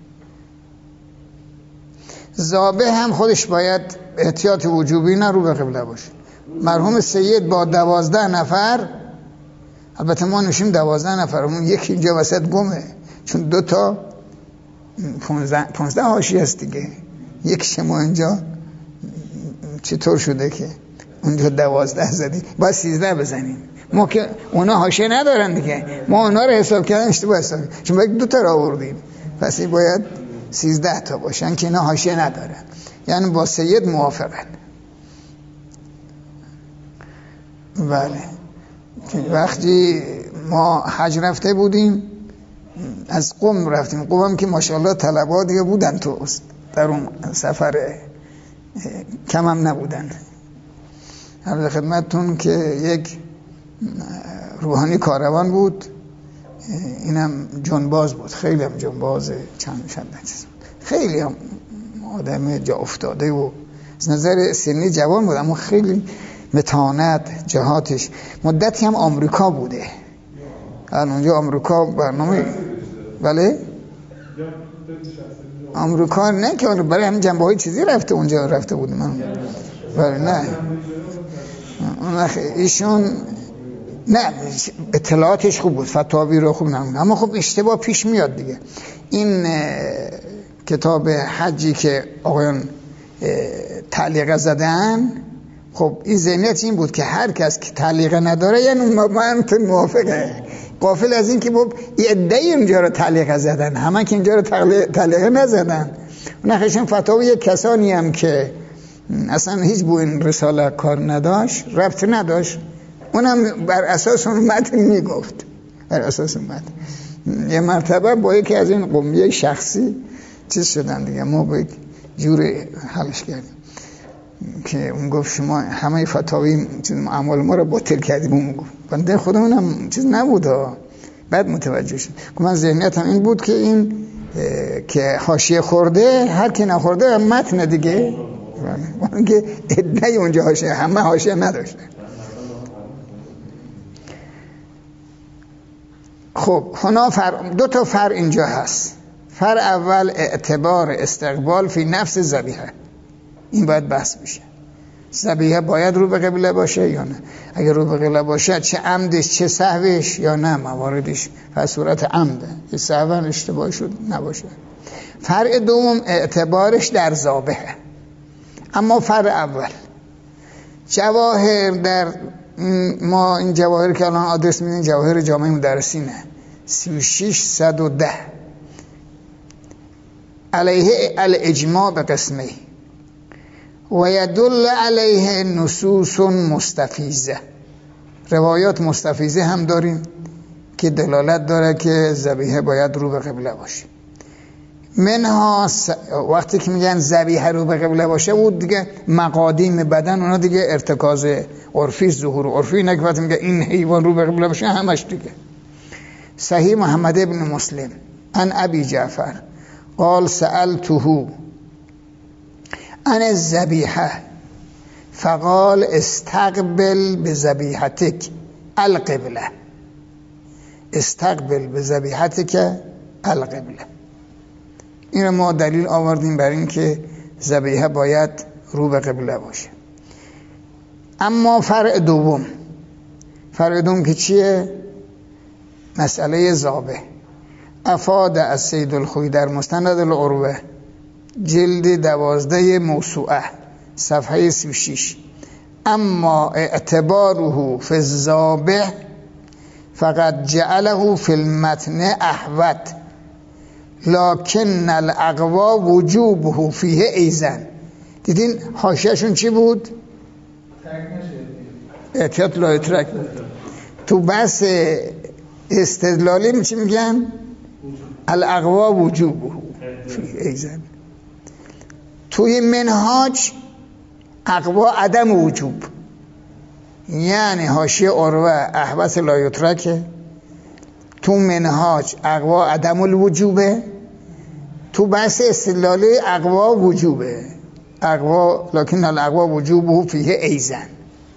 ذابح هم خودش باید احتیاط وجوبی نه رو به قبله باشه. مرحوم سید با دوازده نفر، البته ما نشیم دوازده نفر، اون یکی اینجا وسط گمه چون دو تا پونزده حاشیه است دیگه، یک شما اینجا چطور شده که اونجا دوازده زدی باید سیزده بزنیم. ما که اونا حاشیه ندارن دیگه، ما اونا رو حساب کردن اشتباه حساب کردن چون باید دو تا را آوردیم، پس این باید سیزده تا باشن که اینا حاشیه ندارن. یعنی با سید موافقن. بله وقتی ما حج رفته بودیم از قم رفتیم، قم هم که ماشاءالله طلبا دیگه بودن تو در اون سفر، کم هم نبودن. عرض خدمتتون که یک روحانی کاروان بود، اینم جنباز بود، خیلی هم جنباز چند چند چیز، خیلی هم آدم جا افتاده و از نظر سنی جوان بود، اما خیلی متانت جهاتش. مدتی هم آمریکا بوده، اونجا آمریکا برنامه بله آمریکا نه که برای همین جنبه های چیزی رفته اونجا رفته بود من بله نه ایشون نه اطلاعاتش خوب بود، فتاوی رو خوب نمونه، اما خب اشتباه پیش میاد دیگه. این کتاب حجی که آقایان تعلیق زدن، خب این ذهنیت این بود که هر کس که تعلیق نداره یعنی من موافقه، غافل از این که بب یه عده‌ای اینجا رو تعلیق زدن، همه که اینجا رو تعلیق نزدن. نخشن فتاوی یک کسانی هم که اصلا هیچ بو این رساله کار نداشت، ربط نداشت، اونم بر اساس اون متن میگفت، بر اساس اون متن. یه مرتبه با یکی از این قومیه شخصی چیز شدن دیگه، ما با یک جوری حلش کردیم که اون گفت شما همه فتاوی اعمال ما رو باطل کردیم. اون گفت بنده خودمونم چیز نبود، بعد متوجه شد که من ذهنیتم این بود که این که حاشیه خورده، هر کی نخورده متن دیگه، اون که ادعای اونجا حاشیه، همه حاشیه نداشته. خب هنا فر... دو تا فر اینجا هست. فر اول اعتبار استقبال فی نفس ذبیحه، این باید بحث بشه. ذبیحه باید رو به قبله باشه یا نه؟ اگر رو به قبله باشه چه عمدش چه سهوش یا نه، مواردش و صورت عمده، یه سهوان اشتباه شد نباشه. فرع دوم اعتبارش در ذابحه. اما فرع اول جواهر، در ما این جواهر که الان آدرس میدین جواهر جامعه مدرسینه سی و شش صد و ده علیه الاجماع به قسمه و یدل علیه نصوص مستفیضه، روایات مستفیضه هم داریم که دلالت داره که ذبیحه باید رو به قبله باشه. منها س... وقتی که میگن ذبیحه رو به قبله باشه، اون دیگه مقادیم بدن اونا دیگه ارتکاز عرفی، ظهور عرفی، نه که وقتی میگه این حیوان رو به قبله باشه همش دیگه. صحیح محمد ابن مسلم عن ابی جعفر قال سألته عن الذبیحه فقال استقبل بذبیحتک القبله، استقبل بذبیحتک القبله. این ما دلیل آوردیم بر این که ذبیحه باید رو به قبله باشه. اما فرع دوم، فرع دوم که چیه؟ مسئله ذابح. افاد از سید الخویی در مستند العروه جلد دوازده موسوعه صفحه سی و شش، اما اعتباره فی الذابح فقد جعله فی المتن احوط لکن الاقوا وجوبه فیه ایزن. دیدین حاشیه‌شون چی بود؟ احتیاط لا یترک بود. تو بحث استدلالی چی میگن؟ الاقوا وجوبه فیه ایزن. توی منهاج اقوا عدم وجوب، یعنی حاشیه عروه احوط لا یترکه، تو منهاج اقوا عدم الوجوبه، تو بحث استدلالی اقوا وجوبه، اقوا لکن الاقوا وجوبه فیه ایزن.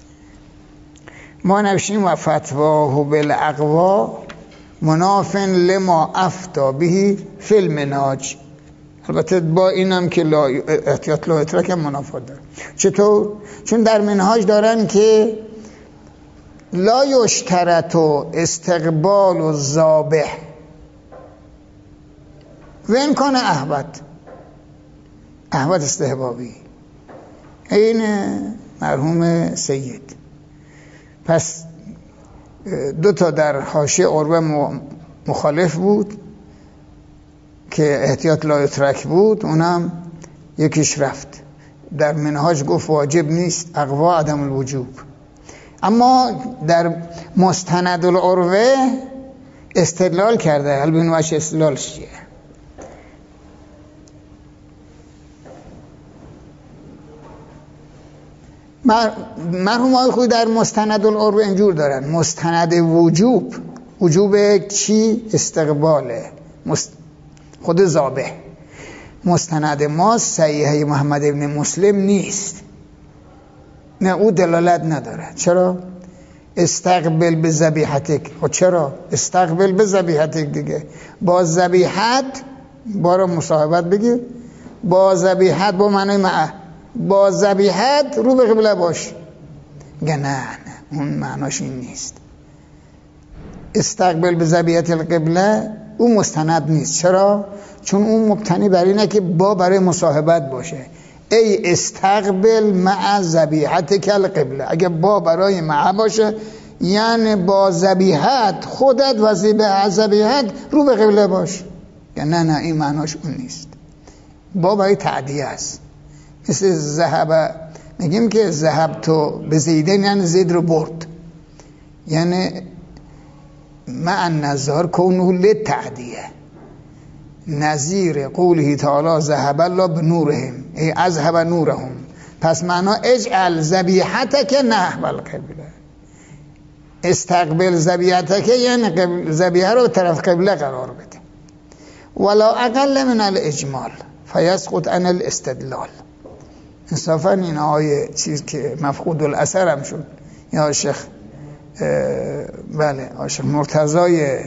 ما نوشیم و فتواه بالاقوا منافن لما افتا بهی فی المنهاج. البته با اینم که لا احتیاط لا اترک هم منافات داره. چطور؟ چون در منهاج دارن که لا یشترط استقبال و ذابح و این کان احوط، احوط استحبابی، این مرحوم سید. پس دو تا در حاشیه عروه مخالف بود که احتیاط لا یترک بود، اونم یکیش رفت. در منهاج گفت واجب نیست، اقوا عدم الوجوب. اما در مستند العروه استدلال کرده. حالا ببینیم واش استدلالش چیه. مرحوم آقای خویی در مستند العروه اینجور دارن: مستند وجوب، وجوب چی؟ استقباله، مست... خود ذابح. مستند ما صحیحه محمد ابن مسلم نیست، نه او دلالت نداره. چرا؟ استقبل به ذبیحتک. خب چرا؟ استقبل به ذبیحتک دیگه، با ذبیحت بارا مصاحبت بگیر، با ذبیحت با معنی معه، با ذبیحت رو به قبله باش. نه نه اون معناش این نیست. استقبل به ذبیحت القبله اون مستند نیست. چرا؟ چون اون مبتنی بر اینه که با برای مصاحبت باشه. ای استقبل مع ذبیحتک القبله، اگه با برای مع باشه یعنی با ذبیحت خودت و ذبیحت رو به قبله باش. یعنی نه نه این معناش اون نیست، با برای تعدیه است. مثل ذهب، میگیم که ذهب تو به زیدن یعنی زید رو برد، یعنی مع نظر کونه للتعدیه، نظیر قوله تعالی ذهب الله بنورهم ای اذهب نورهم. پس معنا اجعل ذبیحتک نحو القبله، استقبل ذبیحتک یعنی ذبیحه رو به طرف قبله قرار بده. ولا اقل من الاجمال فیسقط عن الاستدلال. انصافا این آیه چیز که مفقود الاثر هم شد، یا شیخ بله شیخ مرتضای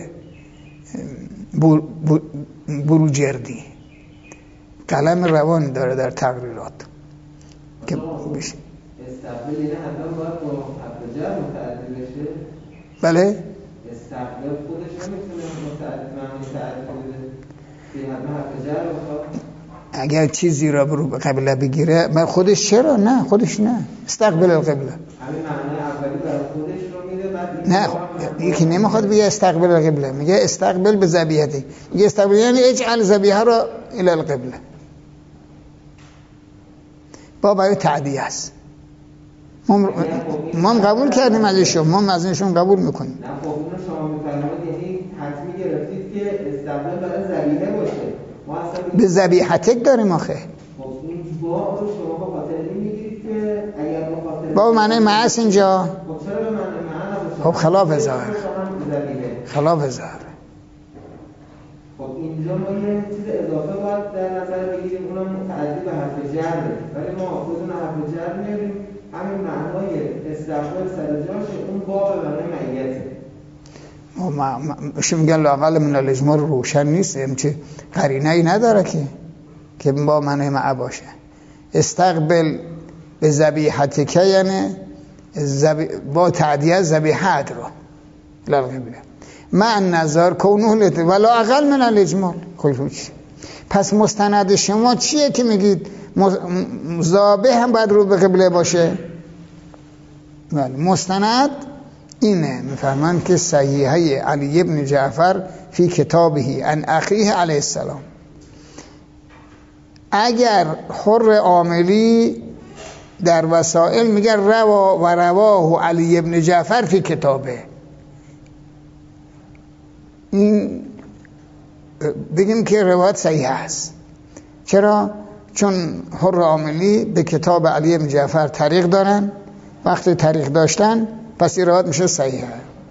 بروجردی قلم روان داره در تقریرات که بشه. استقبال اینه حتما باید با حرف جر متعدی بشه. بله استقبال خودش هم میتونه متعدی معنی تعدی بده که حتما حرف جر بخواد. اگر چیزی را برو قبله بگیره من خودش چرا؟ نه خودش نه، استقبال القبله همین معنی اولی برای خودش رو میده، بعد نه یکی نمیخواد بگه استقبال القبله، میگه استقبال به ذبیحته، میگه استقبال یعنی اجعل ذبیحه را الی القبله، با برای تعدیه است. ما هم قبول کردیم ازشون، ما هم ازشون قبول میکنیم. نه خب اون شما میفرمایید یعنی حتمی گرفتید که استقبال برای ذبیحه باشه، ما اصلا به ذبیحتک داریم آخه. خب این با رو شما با خاطر این میگیرید که اگر با خاطر با معنی معاص اینجا خب چرا به معنی معاص؟ خب خلاف ظاهر، خلاف ظاهر. خب اینجا ما یه چیز اضافه باید در نظر بگیریم، اونم متعدی به حرف جره، ولی ما خودمون حرف جر میاریم، همین معنای استقبال سر جاشه، اون با به معنای معیته. شو میگن لااقل من الاجمال روشن نیست، همچه قرینه ای نداره که که با معنی مع باشه. استقبل به ذبیحتک یعنی زبی... با تعدیه ذبیحت رو للقبله مع نظر کونه لت ولا اقل من الاجمال. خب پس مستند شما چیه که میگید ذابح هم باید رو به قبله باشه؟ بله مستند اینه، میفرمان که صحیحه علی ابن جعفر فی کتابه عن اخیه علیه السلام، اگر حر عاملی در وسائل میگه روا و رواه علی ابن جعفر فی کتابه، این بگیم که روایت صحیح است. چرا؟ چون حر عاملی به کتاب علی ابن جعفر طریق دارن، وقتی طریق داشتن پس این روایت میشه صحیحه.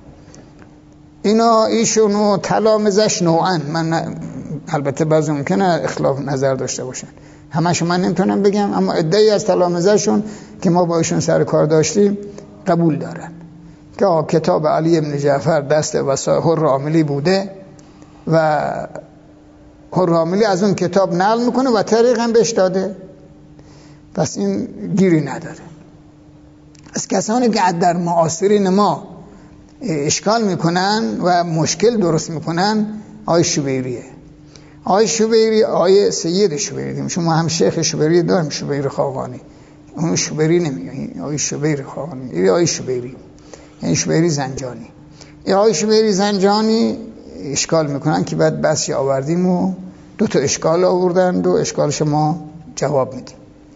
اینا ایشونو تلامذش نوعا، من البته بعضی ممکنه اختلاف نظر داشته باشن، همشون من نمیتونم بگم، اما عده‌ای از تلامذه‌شون که ما با ایشون سر کار داشتیم قبول دارن که کتاب علی ابن جعفر دست وسائل حر عاملی بوده و حر عاملی از اون کتاب نقل میکنه و طریق هم بهش داده، پس این گیری نداره. از کسانی که در معاصرین ما اشکال میکنن و مشکل درست میکنن آقای شوبیریه. آقای شوبیری آقای سید شوبیری، شما هم شیخ شوبیری داریم، شوبیری خاقانی، اون شوبیری نمیگه، آقای شوبیری خاقانی، این آقای شوبیری یعنی شوبیری زنجانی. این آقای شوبیری زنجانی اشکال میکنن که بعد بحثی آوردیم و دو تا اشکال آوردن، دو اشکال شما جواب میدیم.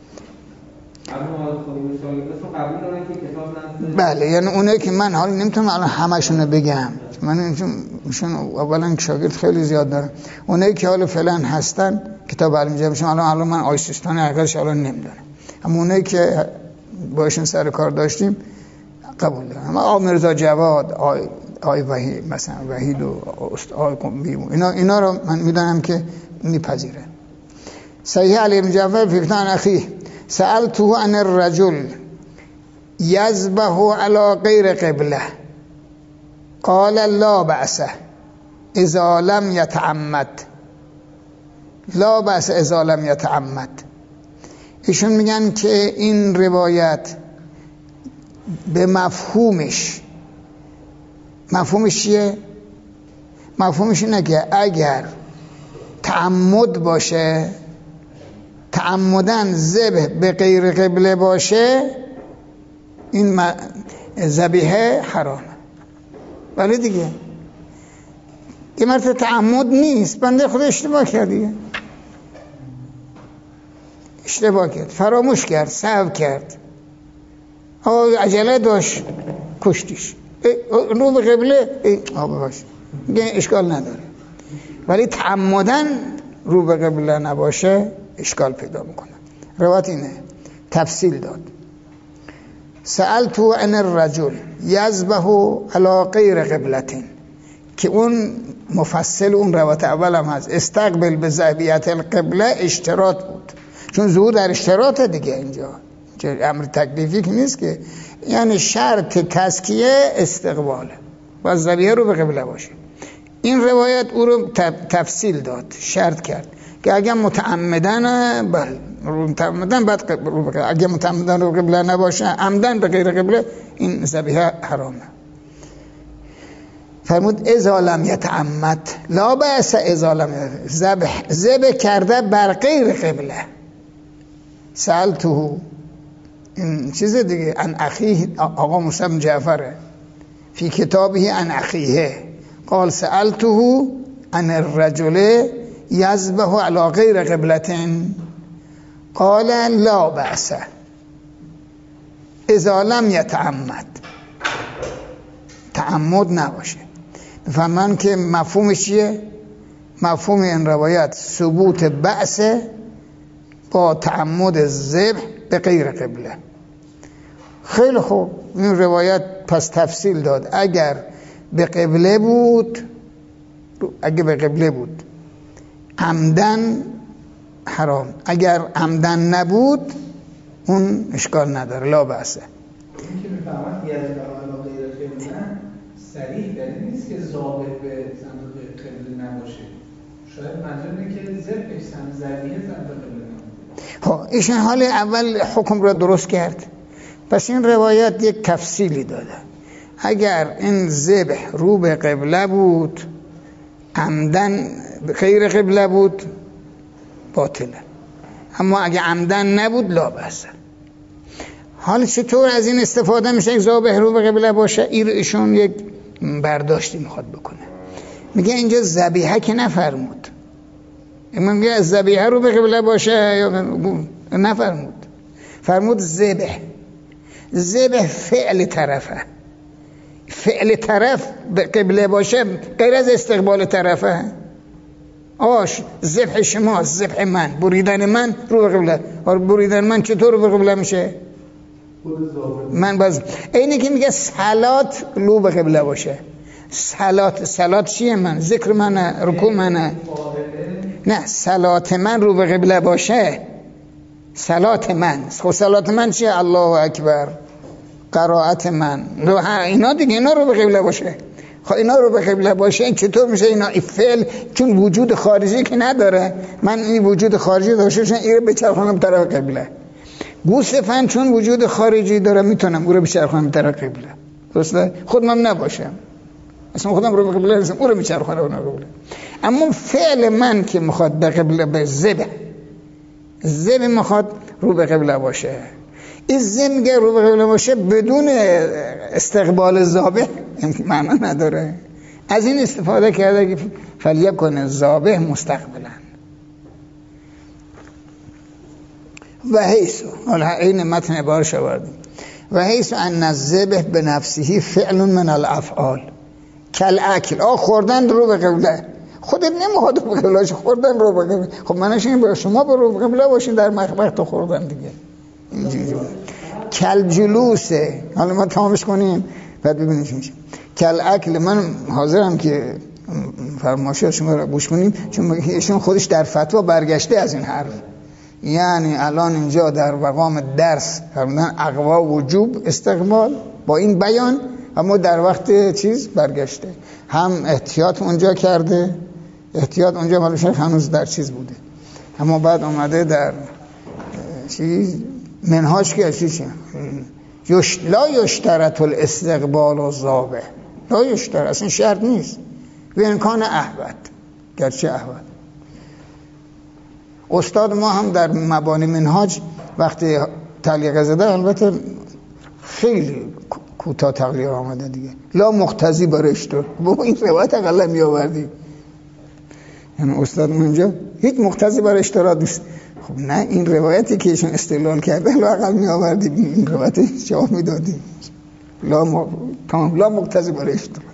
بله یعنی اونه که من حالا نمیتونم الان همشونو بگم، من چون اولا شاگرد خیلی زیاد دارم، اونه که حالا فعلا هستن کتاب علم جمعشون الان الان من آی سیستان حقیقتش الان نمیدونم، اما اونه که باشون سر کار داشتیم قبول دارم. اما آقای مرزا جواد، آقای آقای وحید مثلا وحید و آقای قنبی اینا اینا رو من میدونم که میپذیرن. صحیح علی ابن جعفر فیفتان اخی سألته عن الرجل یذبح علی غیر قبله قال لا بأس اذا لم يتعمد، لا بأس اذا لم يتعمد. ایشون میگن که این روایت به مفهومش، مفهومش چیه؟ مفهومش اینه که اگر تعمد باشه، تعمدن ذبح به غیر قبله باشه، این ذبیحه حرامه. ولی دیگه یه مرتبه تعمد نیست، بنده خود اشتباه کرد دیگه، اشتباه کرد، فراموش کرد، سهو کرد، آقا عجله داشت کشتیش، رو به قبله، آقا باش دیگه اشکال نداره. ولی تعمدن رو به قبله نباشه اشکال پیدا میکنه. روایت اینه، تفصیل داد. سألتو عن الرجل یذبح علی غیر قبلتین، که اون مفصل اون روایت اول هم هست، استقبل به ذبیحت القبله اشتراط بود، چون ظهور در اشتراط دیگه، اینجا امر تکلیفی که نیست که، یعنی شرط تزکیه استقباله و ذبیحه رو به قبله باشه. این روایت او رو تفصیل داد، شرط کرد که اگر متعمدن بله رو متعمدن بعد رو به قبله، اگر متعمدن رو به قبله نباشه عمدن به غیر قبله، این ذبیحه حرامه. فرمود اذا لم یتعمد لا بأس، اذا لم ذبح ذبح کرده بر غیر قبله. سألته، این چیز دیگه، عن اخیه، آقا موسی بن جعفره فی کتابه عن اخیه قال سألته عن الرجل یذبح علی غیر قبلتین قال لا بأس اذا لم یتعمد، تعمد نباشه. بفهمن که مفهومش چیه؟ مفهوم این روایت ثبوت بأس با تعمد ذبح به غیر قبله. خیلی خوب، این روایت پس تفصیل داد، اگر به قبله بود، اگر به قبله بود عمدن حرام، اگر عمدن نبود اون اشکال نداره، لا بأسه. این که میفهمد یعنی به غیر قبله صریح در این نیست که ضابط به سمت قبله نباشه، شاید منظور اینه که ذبح سمت ذبیحه سمت قبله نباشه. خب ایشون حال اول حکم را درست کرد، پس این روایت یک تفصیلی داده. اگر این ذبح رو به قبله بود، عمدن غیر قبله بود، باطله، اما اگر عمدن نبود لا بأس. حال چطور از این استفاده میشه که ذبح رو به قبله باشه؟ ایشون یک برداشتی میخواد بکنه، میگه اینجا ذبیحه که نفرمود، میگه از ذبیحه رو به قبله باشه یا نفرمود، فرمود ذبح. ذبح فعل طرفه، فعل طرف به قبله باشه غیر از استقبال طرفه. آش ذبح شما، ذبح من، بریدن من رو به قبله، اور بریدن من چطور رو به قبله میشه؟ من باز اینه که میگه صلات رو به قبله باشه. صلات، صلات چیه؟ من ذکر من، رکوع من، نه صلات من رو به قبله باشه. صلات من، خب صلات من چیه؟ الله اکبر، قرائت من، اینا دیگه، اینا رو به قبله باشه. خب اینا رو به قبله باشه، این چطور میشه؟ اینا فعل، چون وجود خارجی که نداره، من این وجود خارجی داشته چون این رو بچرخونم طرف قبله. گوسفند چون وجود خارجی داره میتونم او رو بچرخونم طرف قبله، درسته؟ خودم نباشم، اصلا خودم رو به قبله رسیم، او رو میچرخونم اون قبله. اما فعل من که میخواد به قبله، به ذبح، ذبح میخواد رو به قبله باشه. این ذبح رو به قبله باشه بدون استقبال ذابح معنا نداره. از این استفاده کرده که فلیکن ذابح مستقبلا. و حیث، حالا این متن عبارش آوردیم، و حیث ان الذبح بنفسه فعل من الافعال کالاکل. آه خوردن رو به قبله، خودت نمیخواد رو به قبله باشه، خوردن رو به قبله. خب منش این به شما به رو به قبله باشین در وقت خوردن دیگه. اینجوری کل جلوسه. حالا ما تمامش کنیم بعد ببینیم چی میشه. کل اکل، من حاضرم که فرمایش شما رو گوش کنیم، چون ایشون خودش در فتوا برگشته از این حرف. یعنی الان اینجا در مقام درس فرمودن اقوا وجوب استقبال با این بیان، اما در وقت چیز برگشته، هم احتیاط اونجا کرده، احتیاط اونجا مالوش هنوز در چیز بوده، اما بعد اومده در چیز منهاج که چی چی یش لا یشترط الاستقبال و ذابح، لا یشترط، اصلا شرط نیست. و امکان احوت گرچه احوت. استاد ما هم در مبانی منهاج وقتی تعلیق زده البته خیلی کوتاه تقلیق آمده دیگه، لا مقتضی برای اشتراک. با این روایت اقلا می آوردیم، یعنی استاد ما اینجا هیچ مقتضی برای اشتراک نیست. خب نه، این روایتی که ایشون استدلال کرده لا اقل می آوردیم، این روایت جواب می دادیم لا م... تمام لا مقتضی برای اشتراک.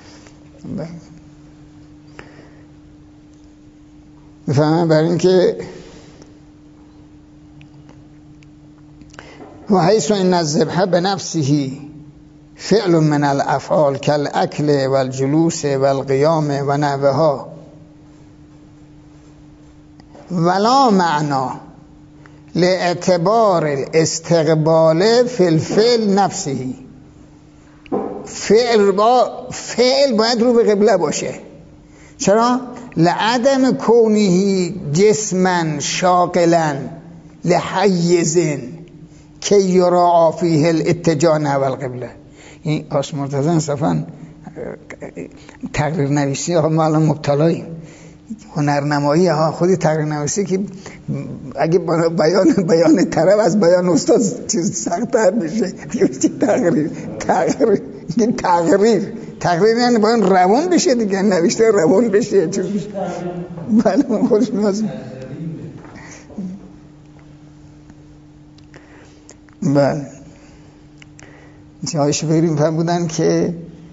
بفهمم برای این که و حیث ان الذبح بنفسه فعل من الافعال كالاكل والجلوس والقيام ونحوها ولا معنى لاعتبار الاستقبال في الفعل نفسه. فعل با فعل باید رو به قبله باشه. چرا؟ لعدم کونه جسما شاغلا لحیز که یرا فیه الاتجاه نحو القبله. این آس مرتضی انصافا تقریر نویسی ها ما الان مبتلاییم، هنرنمایی ها خودی تقریر نویسی که اگه بیان بیان طرف از بیان استاد چیز سخت‌تر بشه دیگه. تقریر تقریر این تقریر تقریر یعنی باید روان بشه دیگه، نوشته روان بشه. چون بله من خودش میازم. بله جای شفیری میفهم بودن که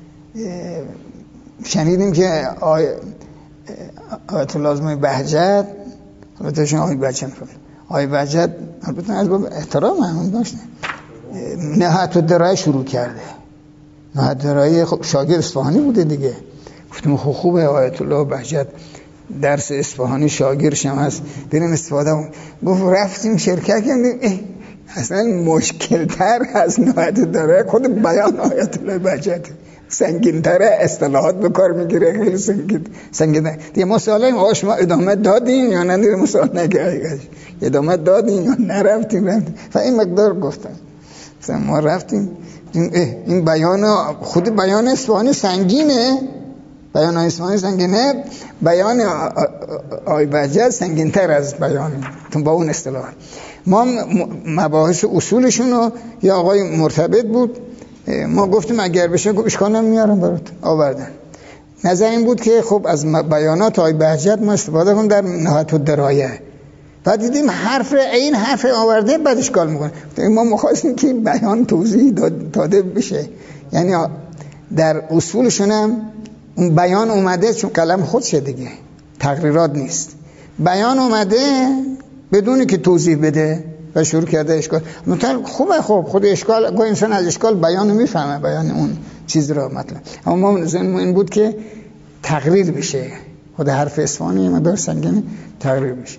شنیدیم که آی آیت الله آزمای بهجت، البته شما آی بهجت نفهم آی بهجت البته از باب احترام همون داشته نهایت الدرایه شروع کرده. نهایت الدرایه خب شاگرد اصفهانی بوده دیگه. گفتم خب خوبه آیت الله بهجت درس اصفهانی شاگردش هم هست بریم استفاده. گفت رفتیم شرکت کردیم، اصلا مشکل تر از نهایت الدرایه خود بیان آیت الله بهجت، سنگین تره، اصطلاحات به کار میگیره، خیلی سنگین سنگین دیگه. ما سوالیم آقا شما ادامه دادین یا نه؟ دیگه ما سوال نگه ادامه دادین یا نرفتیم رفتیم و این مقدار گفتن مثلا ما رفتیم. این بیان خود بیان اصفهانی سنگینه، بیان اصفهانی سنگینه، بیان آی بهجت سنگین تر از بیان تو با اون اصطلاح. ما مباحث اصولشون رو یا آقای مرتبط بود، ما گفتیم اگر بشه گفت اشکال نمیارم برات آوردن. نظر این بود که خب از بیانات آقای بهجت ما استفاده کنیم در نهایت الدرایه. بعد دیدیم حرف این حرف آورده بعد اشکال میکنه. ما مخواستیم که بیان توضیح داده بشه، یعنی در اصولشون هم اون بیان اومده چون قلم خودشه دیگه، تقریرات نیست. بیان اومده بدونی که توضیح بده و شروع کرده اشکال. مثلا خوبه، خوب خود اشکال گویا انسان از اشکال بیان میفهمه، بیان اون چیز را مطلب. اما ما ذهن این بود که تقریر بشه، خود حرف اصفهانی مدار سنگینه تقریر بشه.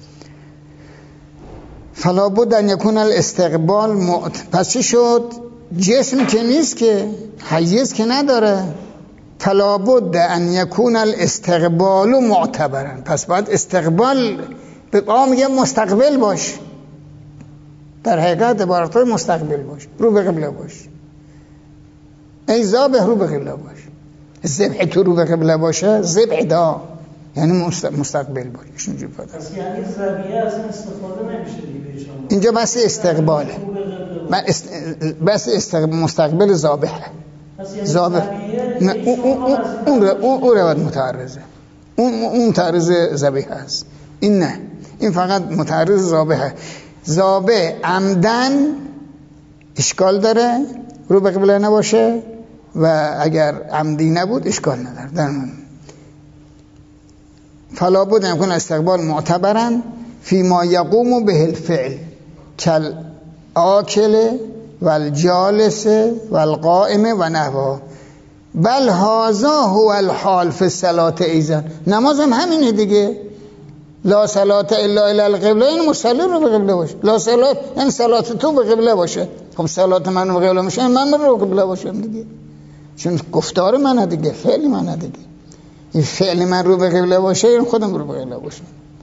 فلا بد ان یکون الاستقبال معت... پس چی شد؟ جسم که نیست که، حیز که نداره. فلا بد ان یکون الاستقبال معتبرا، پس باید استقبال به آ میگه مستقبل باش، در حقیقت عبارت مستقبل باش، رو به قبله باش. ای ذابح رو به قبله باش. ذبح تو رو به قبله باشه، ذبح دا یعنی مستقبل باش. اینجوری پس یعنی ذبیحه از این استفاده نمیشه دیگه شما. اینجا بس استقباله، من است... بس استقبال مستقبل ذابحه. ذابح نه اون اون اون اون روایت متعرضه، اون اون متعرض ذبیحه است. این نه، این فقط متعرض ذابحه. ذابح عمدن اشکال داره رو به قبله نباشه و اگر عمدی نبود اشکال نداره. در من فلا بد ان یکون استقبال معتبرا فيما يقوم به الفعل کل آکل والجالس والقائم و نحوه. بل هذا هو الحال في الصلاه ایضا. نماز هم همینه دیگه. لا صلاه الا الى القبله، این مصلی رو به قبله باشه. لا صلاه یعنی صلات تو به قبله باشه. خب صلات من به قبله باشه، من رو به قبله باشم دیگه، چون گفتار منه دیگه، فعل منه دیگه. این فعل من رو به قبله باشه، این خودم رو به قبله باشه.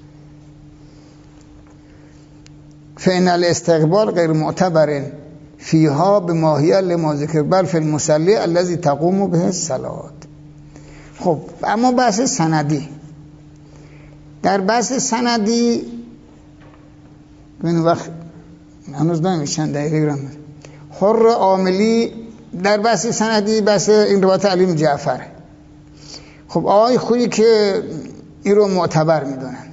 فإن الاستقبال غیر معتبر فيها بماهیه لما ذکر بل في المصلي الذي تقوم به الصلاه. خب اما بحث سندی، در بحث سندی این وقت هنوز داریم چند دقیقه رو حر عاملی در بحث سندی بحث این روایت علی جعفر. خب آقای خویی که این رو معتبر میدونن،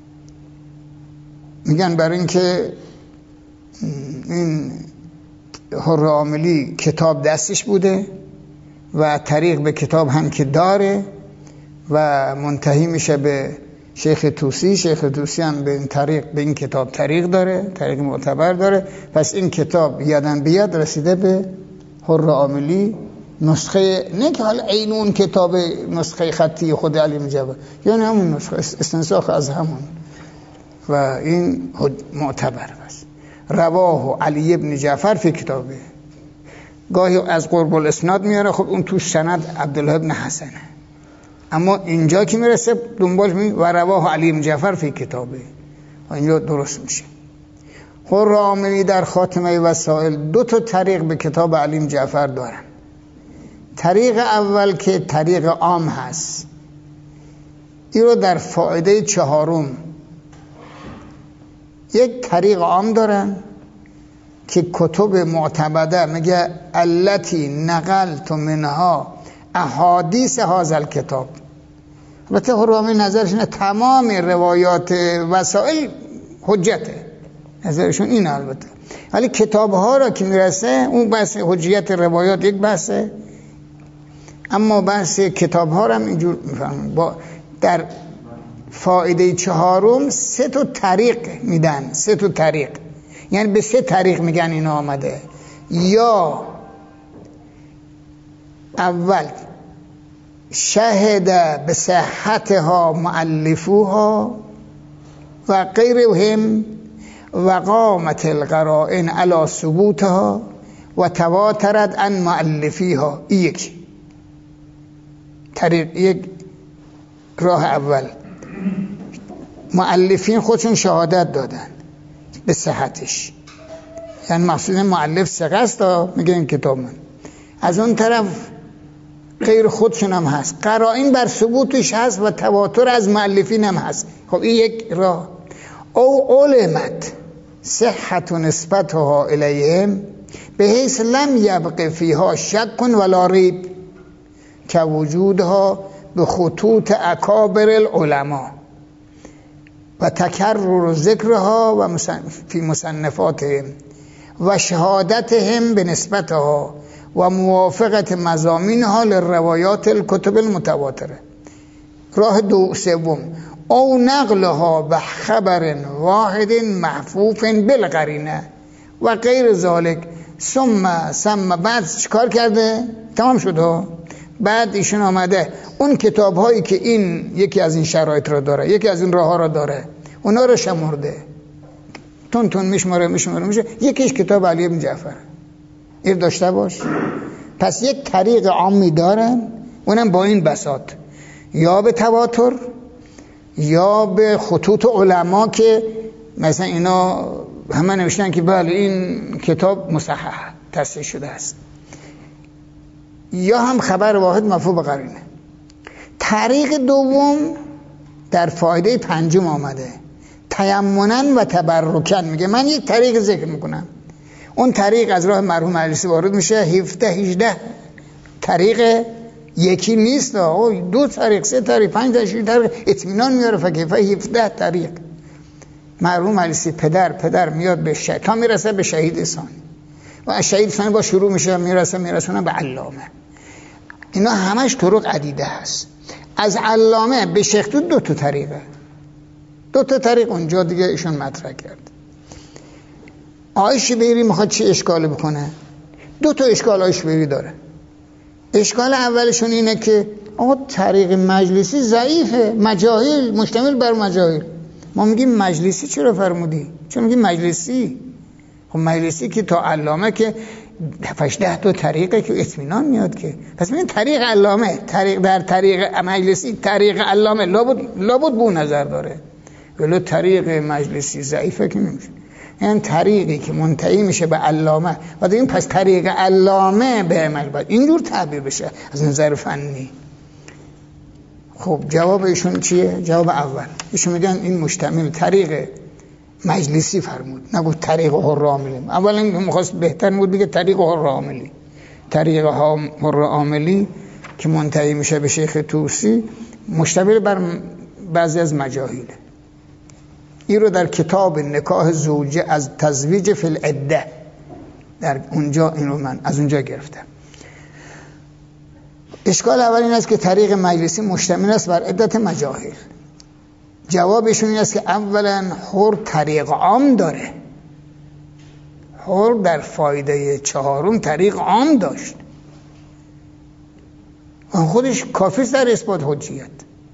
میگن برای اینکه این حر عاملی کتاب دستش بوده و طریق به کتاب هم که داره و منتهی میشه به شیخ طوسی، شیخ طوسی هم به این طریق به این کتاب طریق داره، طریق معتبر داره، پس این کتاب یدن بیاد رسیده به حر عاملی، نسخه نه که حالا عین اون کتاب نسخه خطی خود علی مجبر، یعنی همون نسخه استنساخ از همون و این معتبر. بس رواه علی ابن جعفر فی کتابه، گاهی از قرب الاسناد میاره، خب اون تو سند عبدالله ابن حسنه، اما اینجا که میرسه دنبالش می و رواه علی ابن جعفر فی کتابه، اینجا درست میشه. حر عاملی در خاتمه وسائل دو تا طریق به کتاب علی ابن جعفر دارن. طریق اول که طریق عام هست، این رو در فائده چهارم یک طریق عام دارن که کتب معتمده میگه التی نقلت منها احادیث هذا الکتاب. البته حر عاملی نظرشون تمام روایات وسائل حجته، نظرشون این البته، ولی کتاب ها را که میرسه اون بحث حجیت روایات یک بحثه، اما بحث کتاب ها را هم اینجور میفهمن. با در فائده چهارم سه تا طریق میدن، سه تا طریق، یعنی به سه طریق میگن این آمده. یا اول شهد به صحتها مؤلفوها و غیرهم و قامت القرائن علی ثبوتها و تواترت عن مؤلفیها. این یک طریق، یک راه اول. مؤلفین خودشون شهادت دادن به صحتش، یعنی مقصود مؤلف ثقه است، میگه این کتاب من. از اون طرف غیر خودشون هم هست، قرائن بر ثبوتش هست و تواتر از مؤلفین هم هست. خب این یک راه. او علمت صحت و نسبتها الیهم به حیث لم یبق فیها شک ولا ریب که وجودها به خطوط اکابر العلماء و تکرر ذکرها و فی مصنفاتهم و شهادتهم به نسبتها و موافقت مضامینها للروایات الکتب المتواتره. راه دو سوم او نقلها به خبر واحد محفوف بالقرینه و غیر ذالک. ثم ثم بعد چیکار کرده؟ تمام شده. بعد ایشون آمده اون کتاب هایی که این یکی از این شرایط را داره، یکی از این راه ها را داره، اونا رو شمرده، تون تون میشماره میشماره میشه یکیش کتاب علی بن جعفر. این داشته باش. پس یک طریق عامی دارن، اونم با این بساط، یا به تواتر یا به خطوط علما که مثلا اینا همه نوشتن که بله این کتاب مصحح تصحیح شده است، یا هم خبر واحد مفهوم به قرینه. طریق دوم در فایده پنجم آمده، تیمنن و تبرکن. میگه من یک طریق ذکر میکنم، اون طریق از راه مرحوم مجلسی وارد میشه، هفده هجده طریق یکی نیست، دو طریق، سه طریق، پنج طریق، طریق اطمینان میاره. فکیفه هفده طریق. مرحوم مجلسی پدر پدر میاد به شهید تا میرسه به شهید ثانی و از شهید ثانی با شروع میشه میرسه میرسونه به علامه. اینا همش طرق عدیده هست. از علامه به شیخ تو دو تا طریقه، دو تا طریق اونجا دیگه ایشون مطرح کرد. آقای شبیری میخواد چی اشکال بکنه؟ دو تا اشکال آقای شبیری داره. اشکال اولشون اینه که آقا طریق مجلسی ضعیفه، مجاهیل، مشتمل بر مجاهیل. ما میگیم مجلسی چرا فرمودی؟ چرا میگیم مجلسی؟ خب مجلسی که تا علامه که هفتش ده تا طریقه که اطمینان میاد که. پس ببین طریق علامه، طریق در طریق مجلسی، طریق علامه لابد لابد بو نظر داره. ولی طریق مجلسی ضعیفه که نمیشه. این طریقی که منتهی میشه به علامه و این پس طریق علامه به عمل باید اینجور تعبیر بشه از نظر فنی. خب جواب ایشون چیه؟ جواب اول ایشون میگن این مشتمل طریق مجلسی فرمود، نگو طریق حر عاملی. اولا میخواست بهتر بود بگه طریق حر عاملی. طریق حر عاملی که منتهی میشه به شیخ طوسی مشتمل بر بعضی از مجاهیل. این رو در کتاب نکاح زوجه از تزویج فی العده در اونجا این رو من از اونجا گرفتم. اشکال اول این است که طریق مجلسی مشتمل است بر عدت مجاهیل. جوابشون این است که اولا حر طریق عام داره. حر در فایده چهارم طریق عام داشت، اون خودش کافی است در اثبات حجیت.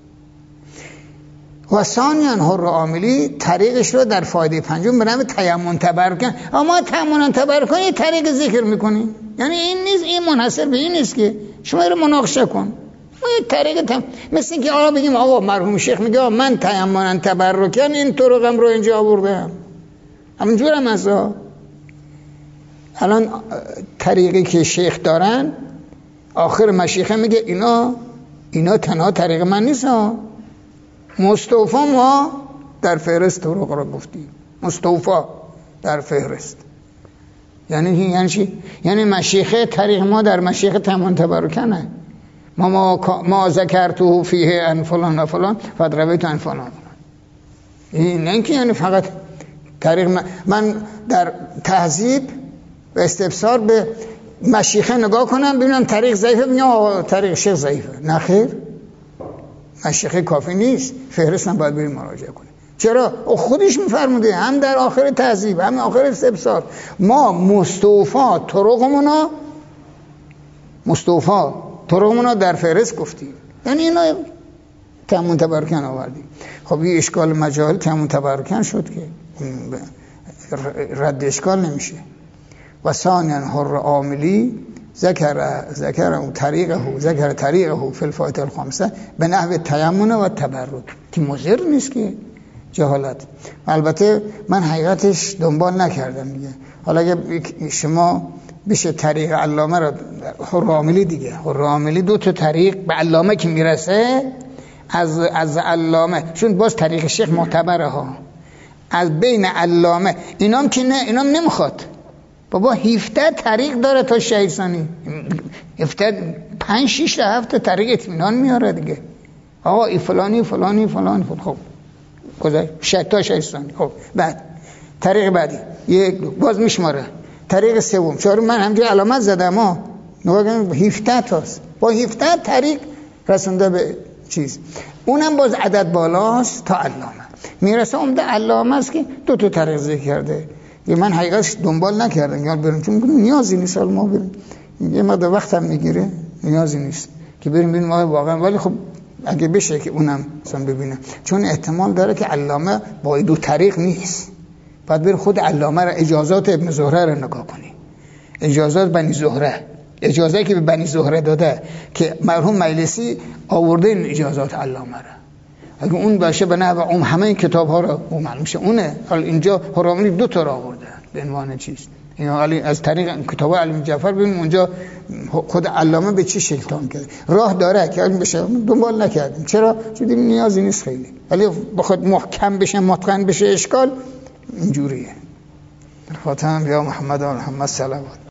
و ثانیاً حر عاملی طریقش رو در فایده پنجم به نام تیمم تبرکن. اما تیمم تبرکن یه طریق ذکر میکنیم، یعنی این نیست، این منحصر به این نیست که شما رو مناقشه کن. ما یه طریق تم... مثل اینکه آقا بگیم آقا مرحوم شیخ میگه آقا من تیمم تبرکن این طرقم رو اینجا آوردم، همینجورم هست. الان طریقی که شیخ دارن آخر مشیخه میگه اینا اینا تنها طریق من نیست ها. مصطفی ما در فهرست طرق را گفتیم، مصطفی در فهرست. یعنی یعنی چی؟ یعنی مشیخه طریق ما در مشیخه تمام تبرکنه. ما ما ما ذکرته فیه ان فلان و فلان فدرویت ان فلان. این نه اینکه یعنی فقط طریق من, من در تهذیب و استفسار به مشیخه نگاه کنم ببینم طریق ضعیفه، ببینم طریق شیخ ضعیفه. نه خیر، مشیخه کافی نیست، فهرست هم باید بریم مراجعه کنیم. چرا؟ او خودش میفرموده هم در آخر تهذیب هم آخر استفسار ما مصطفی طرقمونا مصطفی طرقمونا در فهرست گفتیم، یعنی اینا تمام تبرکن آوردیم. خب این اشکال مجاهل تمام تبرکن شد که رد اشکال نمیشه. و ثانیاً حر عاملی ذکر ذکر طریقه ذکر طریقه فی الفوائد الخمسه به نحو تیمم و تبرک که مضر نیست که جهالت. البته من حقیقتش دنبال نکردم دیگه. حالا اگه شما بشه طریق علامه را حر عاملی دیگه، حر عاملی دو تا طریق به علامه که میرسه از از علامه، چون باز طریق شیخ معتبره ها، از بین علامه اینام که نه، اینام نمیخواد. بابا هفده طریق داره تا شهیدسانی، هفده پنج شیش تا هفته طریق اطمینان میاره دیگه. آقا ای فلانی فلانی فلانی فلانی. خب گذشت شش تا شهیدسانی. خب بعد طریق بعدی یک باز میشماره، طریق سوم چهارم. من همینجوری علامت زدم ها، نگاه کنید هفده تاست، با هفده طریق رسونده به چیز. اونم باز عدد بالاست تا علامه میرسه. عمده علامه است که دو تا طریق ذکر کرده. یه من حقیقتش دنبال نکردم یاد بریم، چون نیازی نیست ما بریم، یه مقدار وقت هم میگیره، نیازی نیست که بریم ببینیم واقعا. ولی خب اگه بشه که اونم مثلا ببینم، چون احتمال داره که علامه با دو طریق نیست، باید بری خود علامه را اجازات ابن زهره رو نگاه کنی، اجازات بنی زهره، اجازه که به بنی زهره داده که مرحوم مجلسی آورده این اجازات علامه را. اگه اون باشه به نحو اون همه این کتاب ها رو اون معلوم شه اونه. حالا اینجا حراملی دو تا را آورده به عنوان چیز، اینا علی از طریق کتاب علی جعفر ببین اونجا خود علامه به چی شکلان کرده. راه داره که این بشه، دنبال نکردیم. چرا؟ چون نیازی نیست خیلی، ولی بخواد محکم بشه متقن بشه اشکال اینجوریه. خاتم یا محمد و محمد صلوات.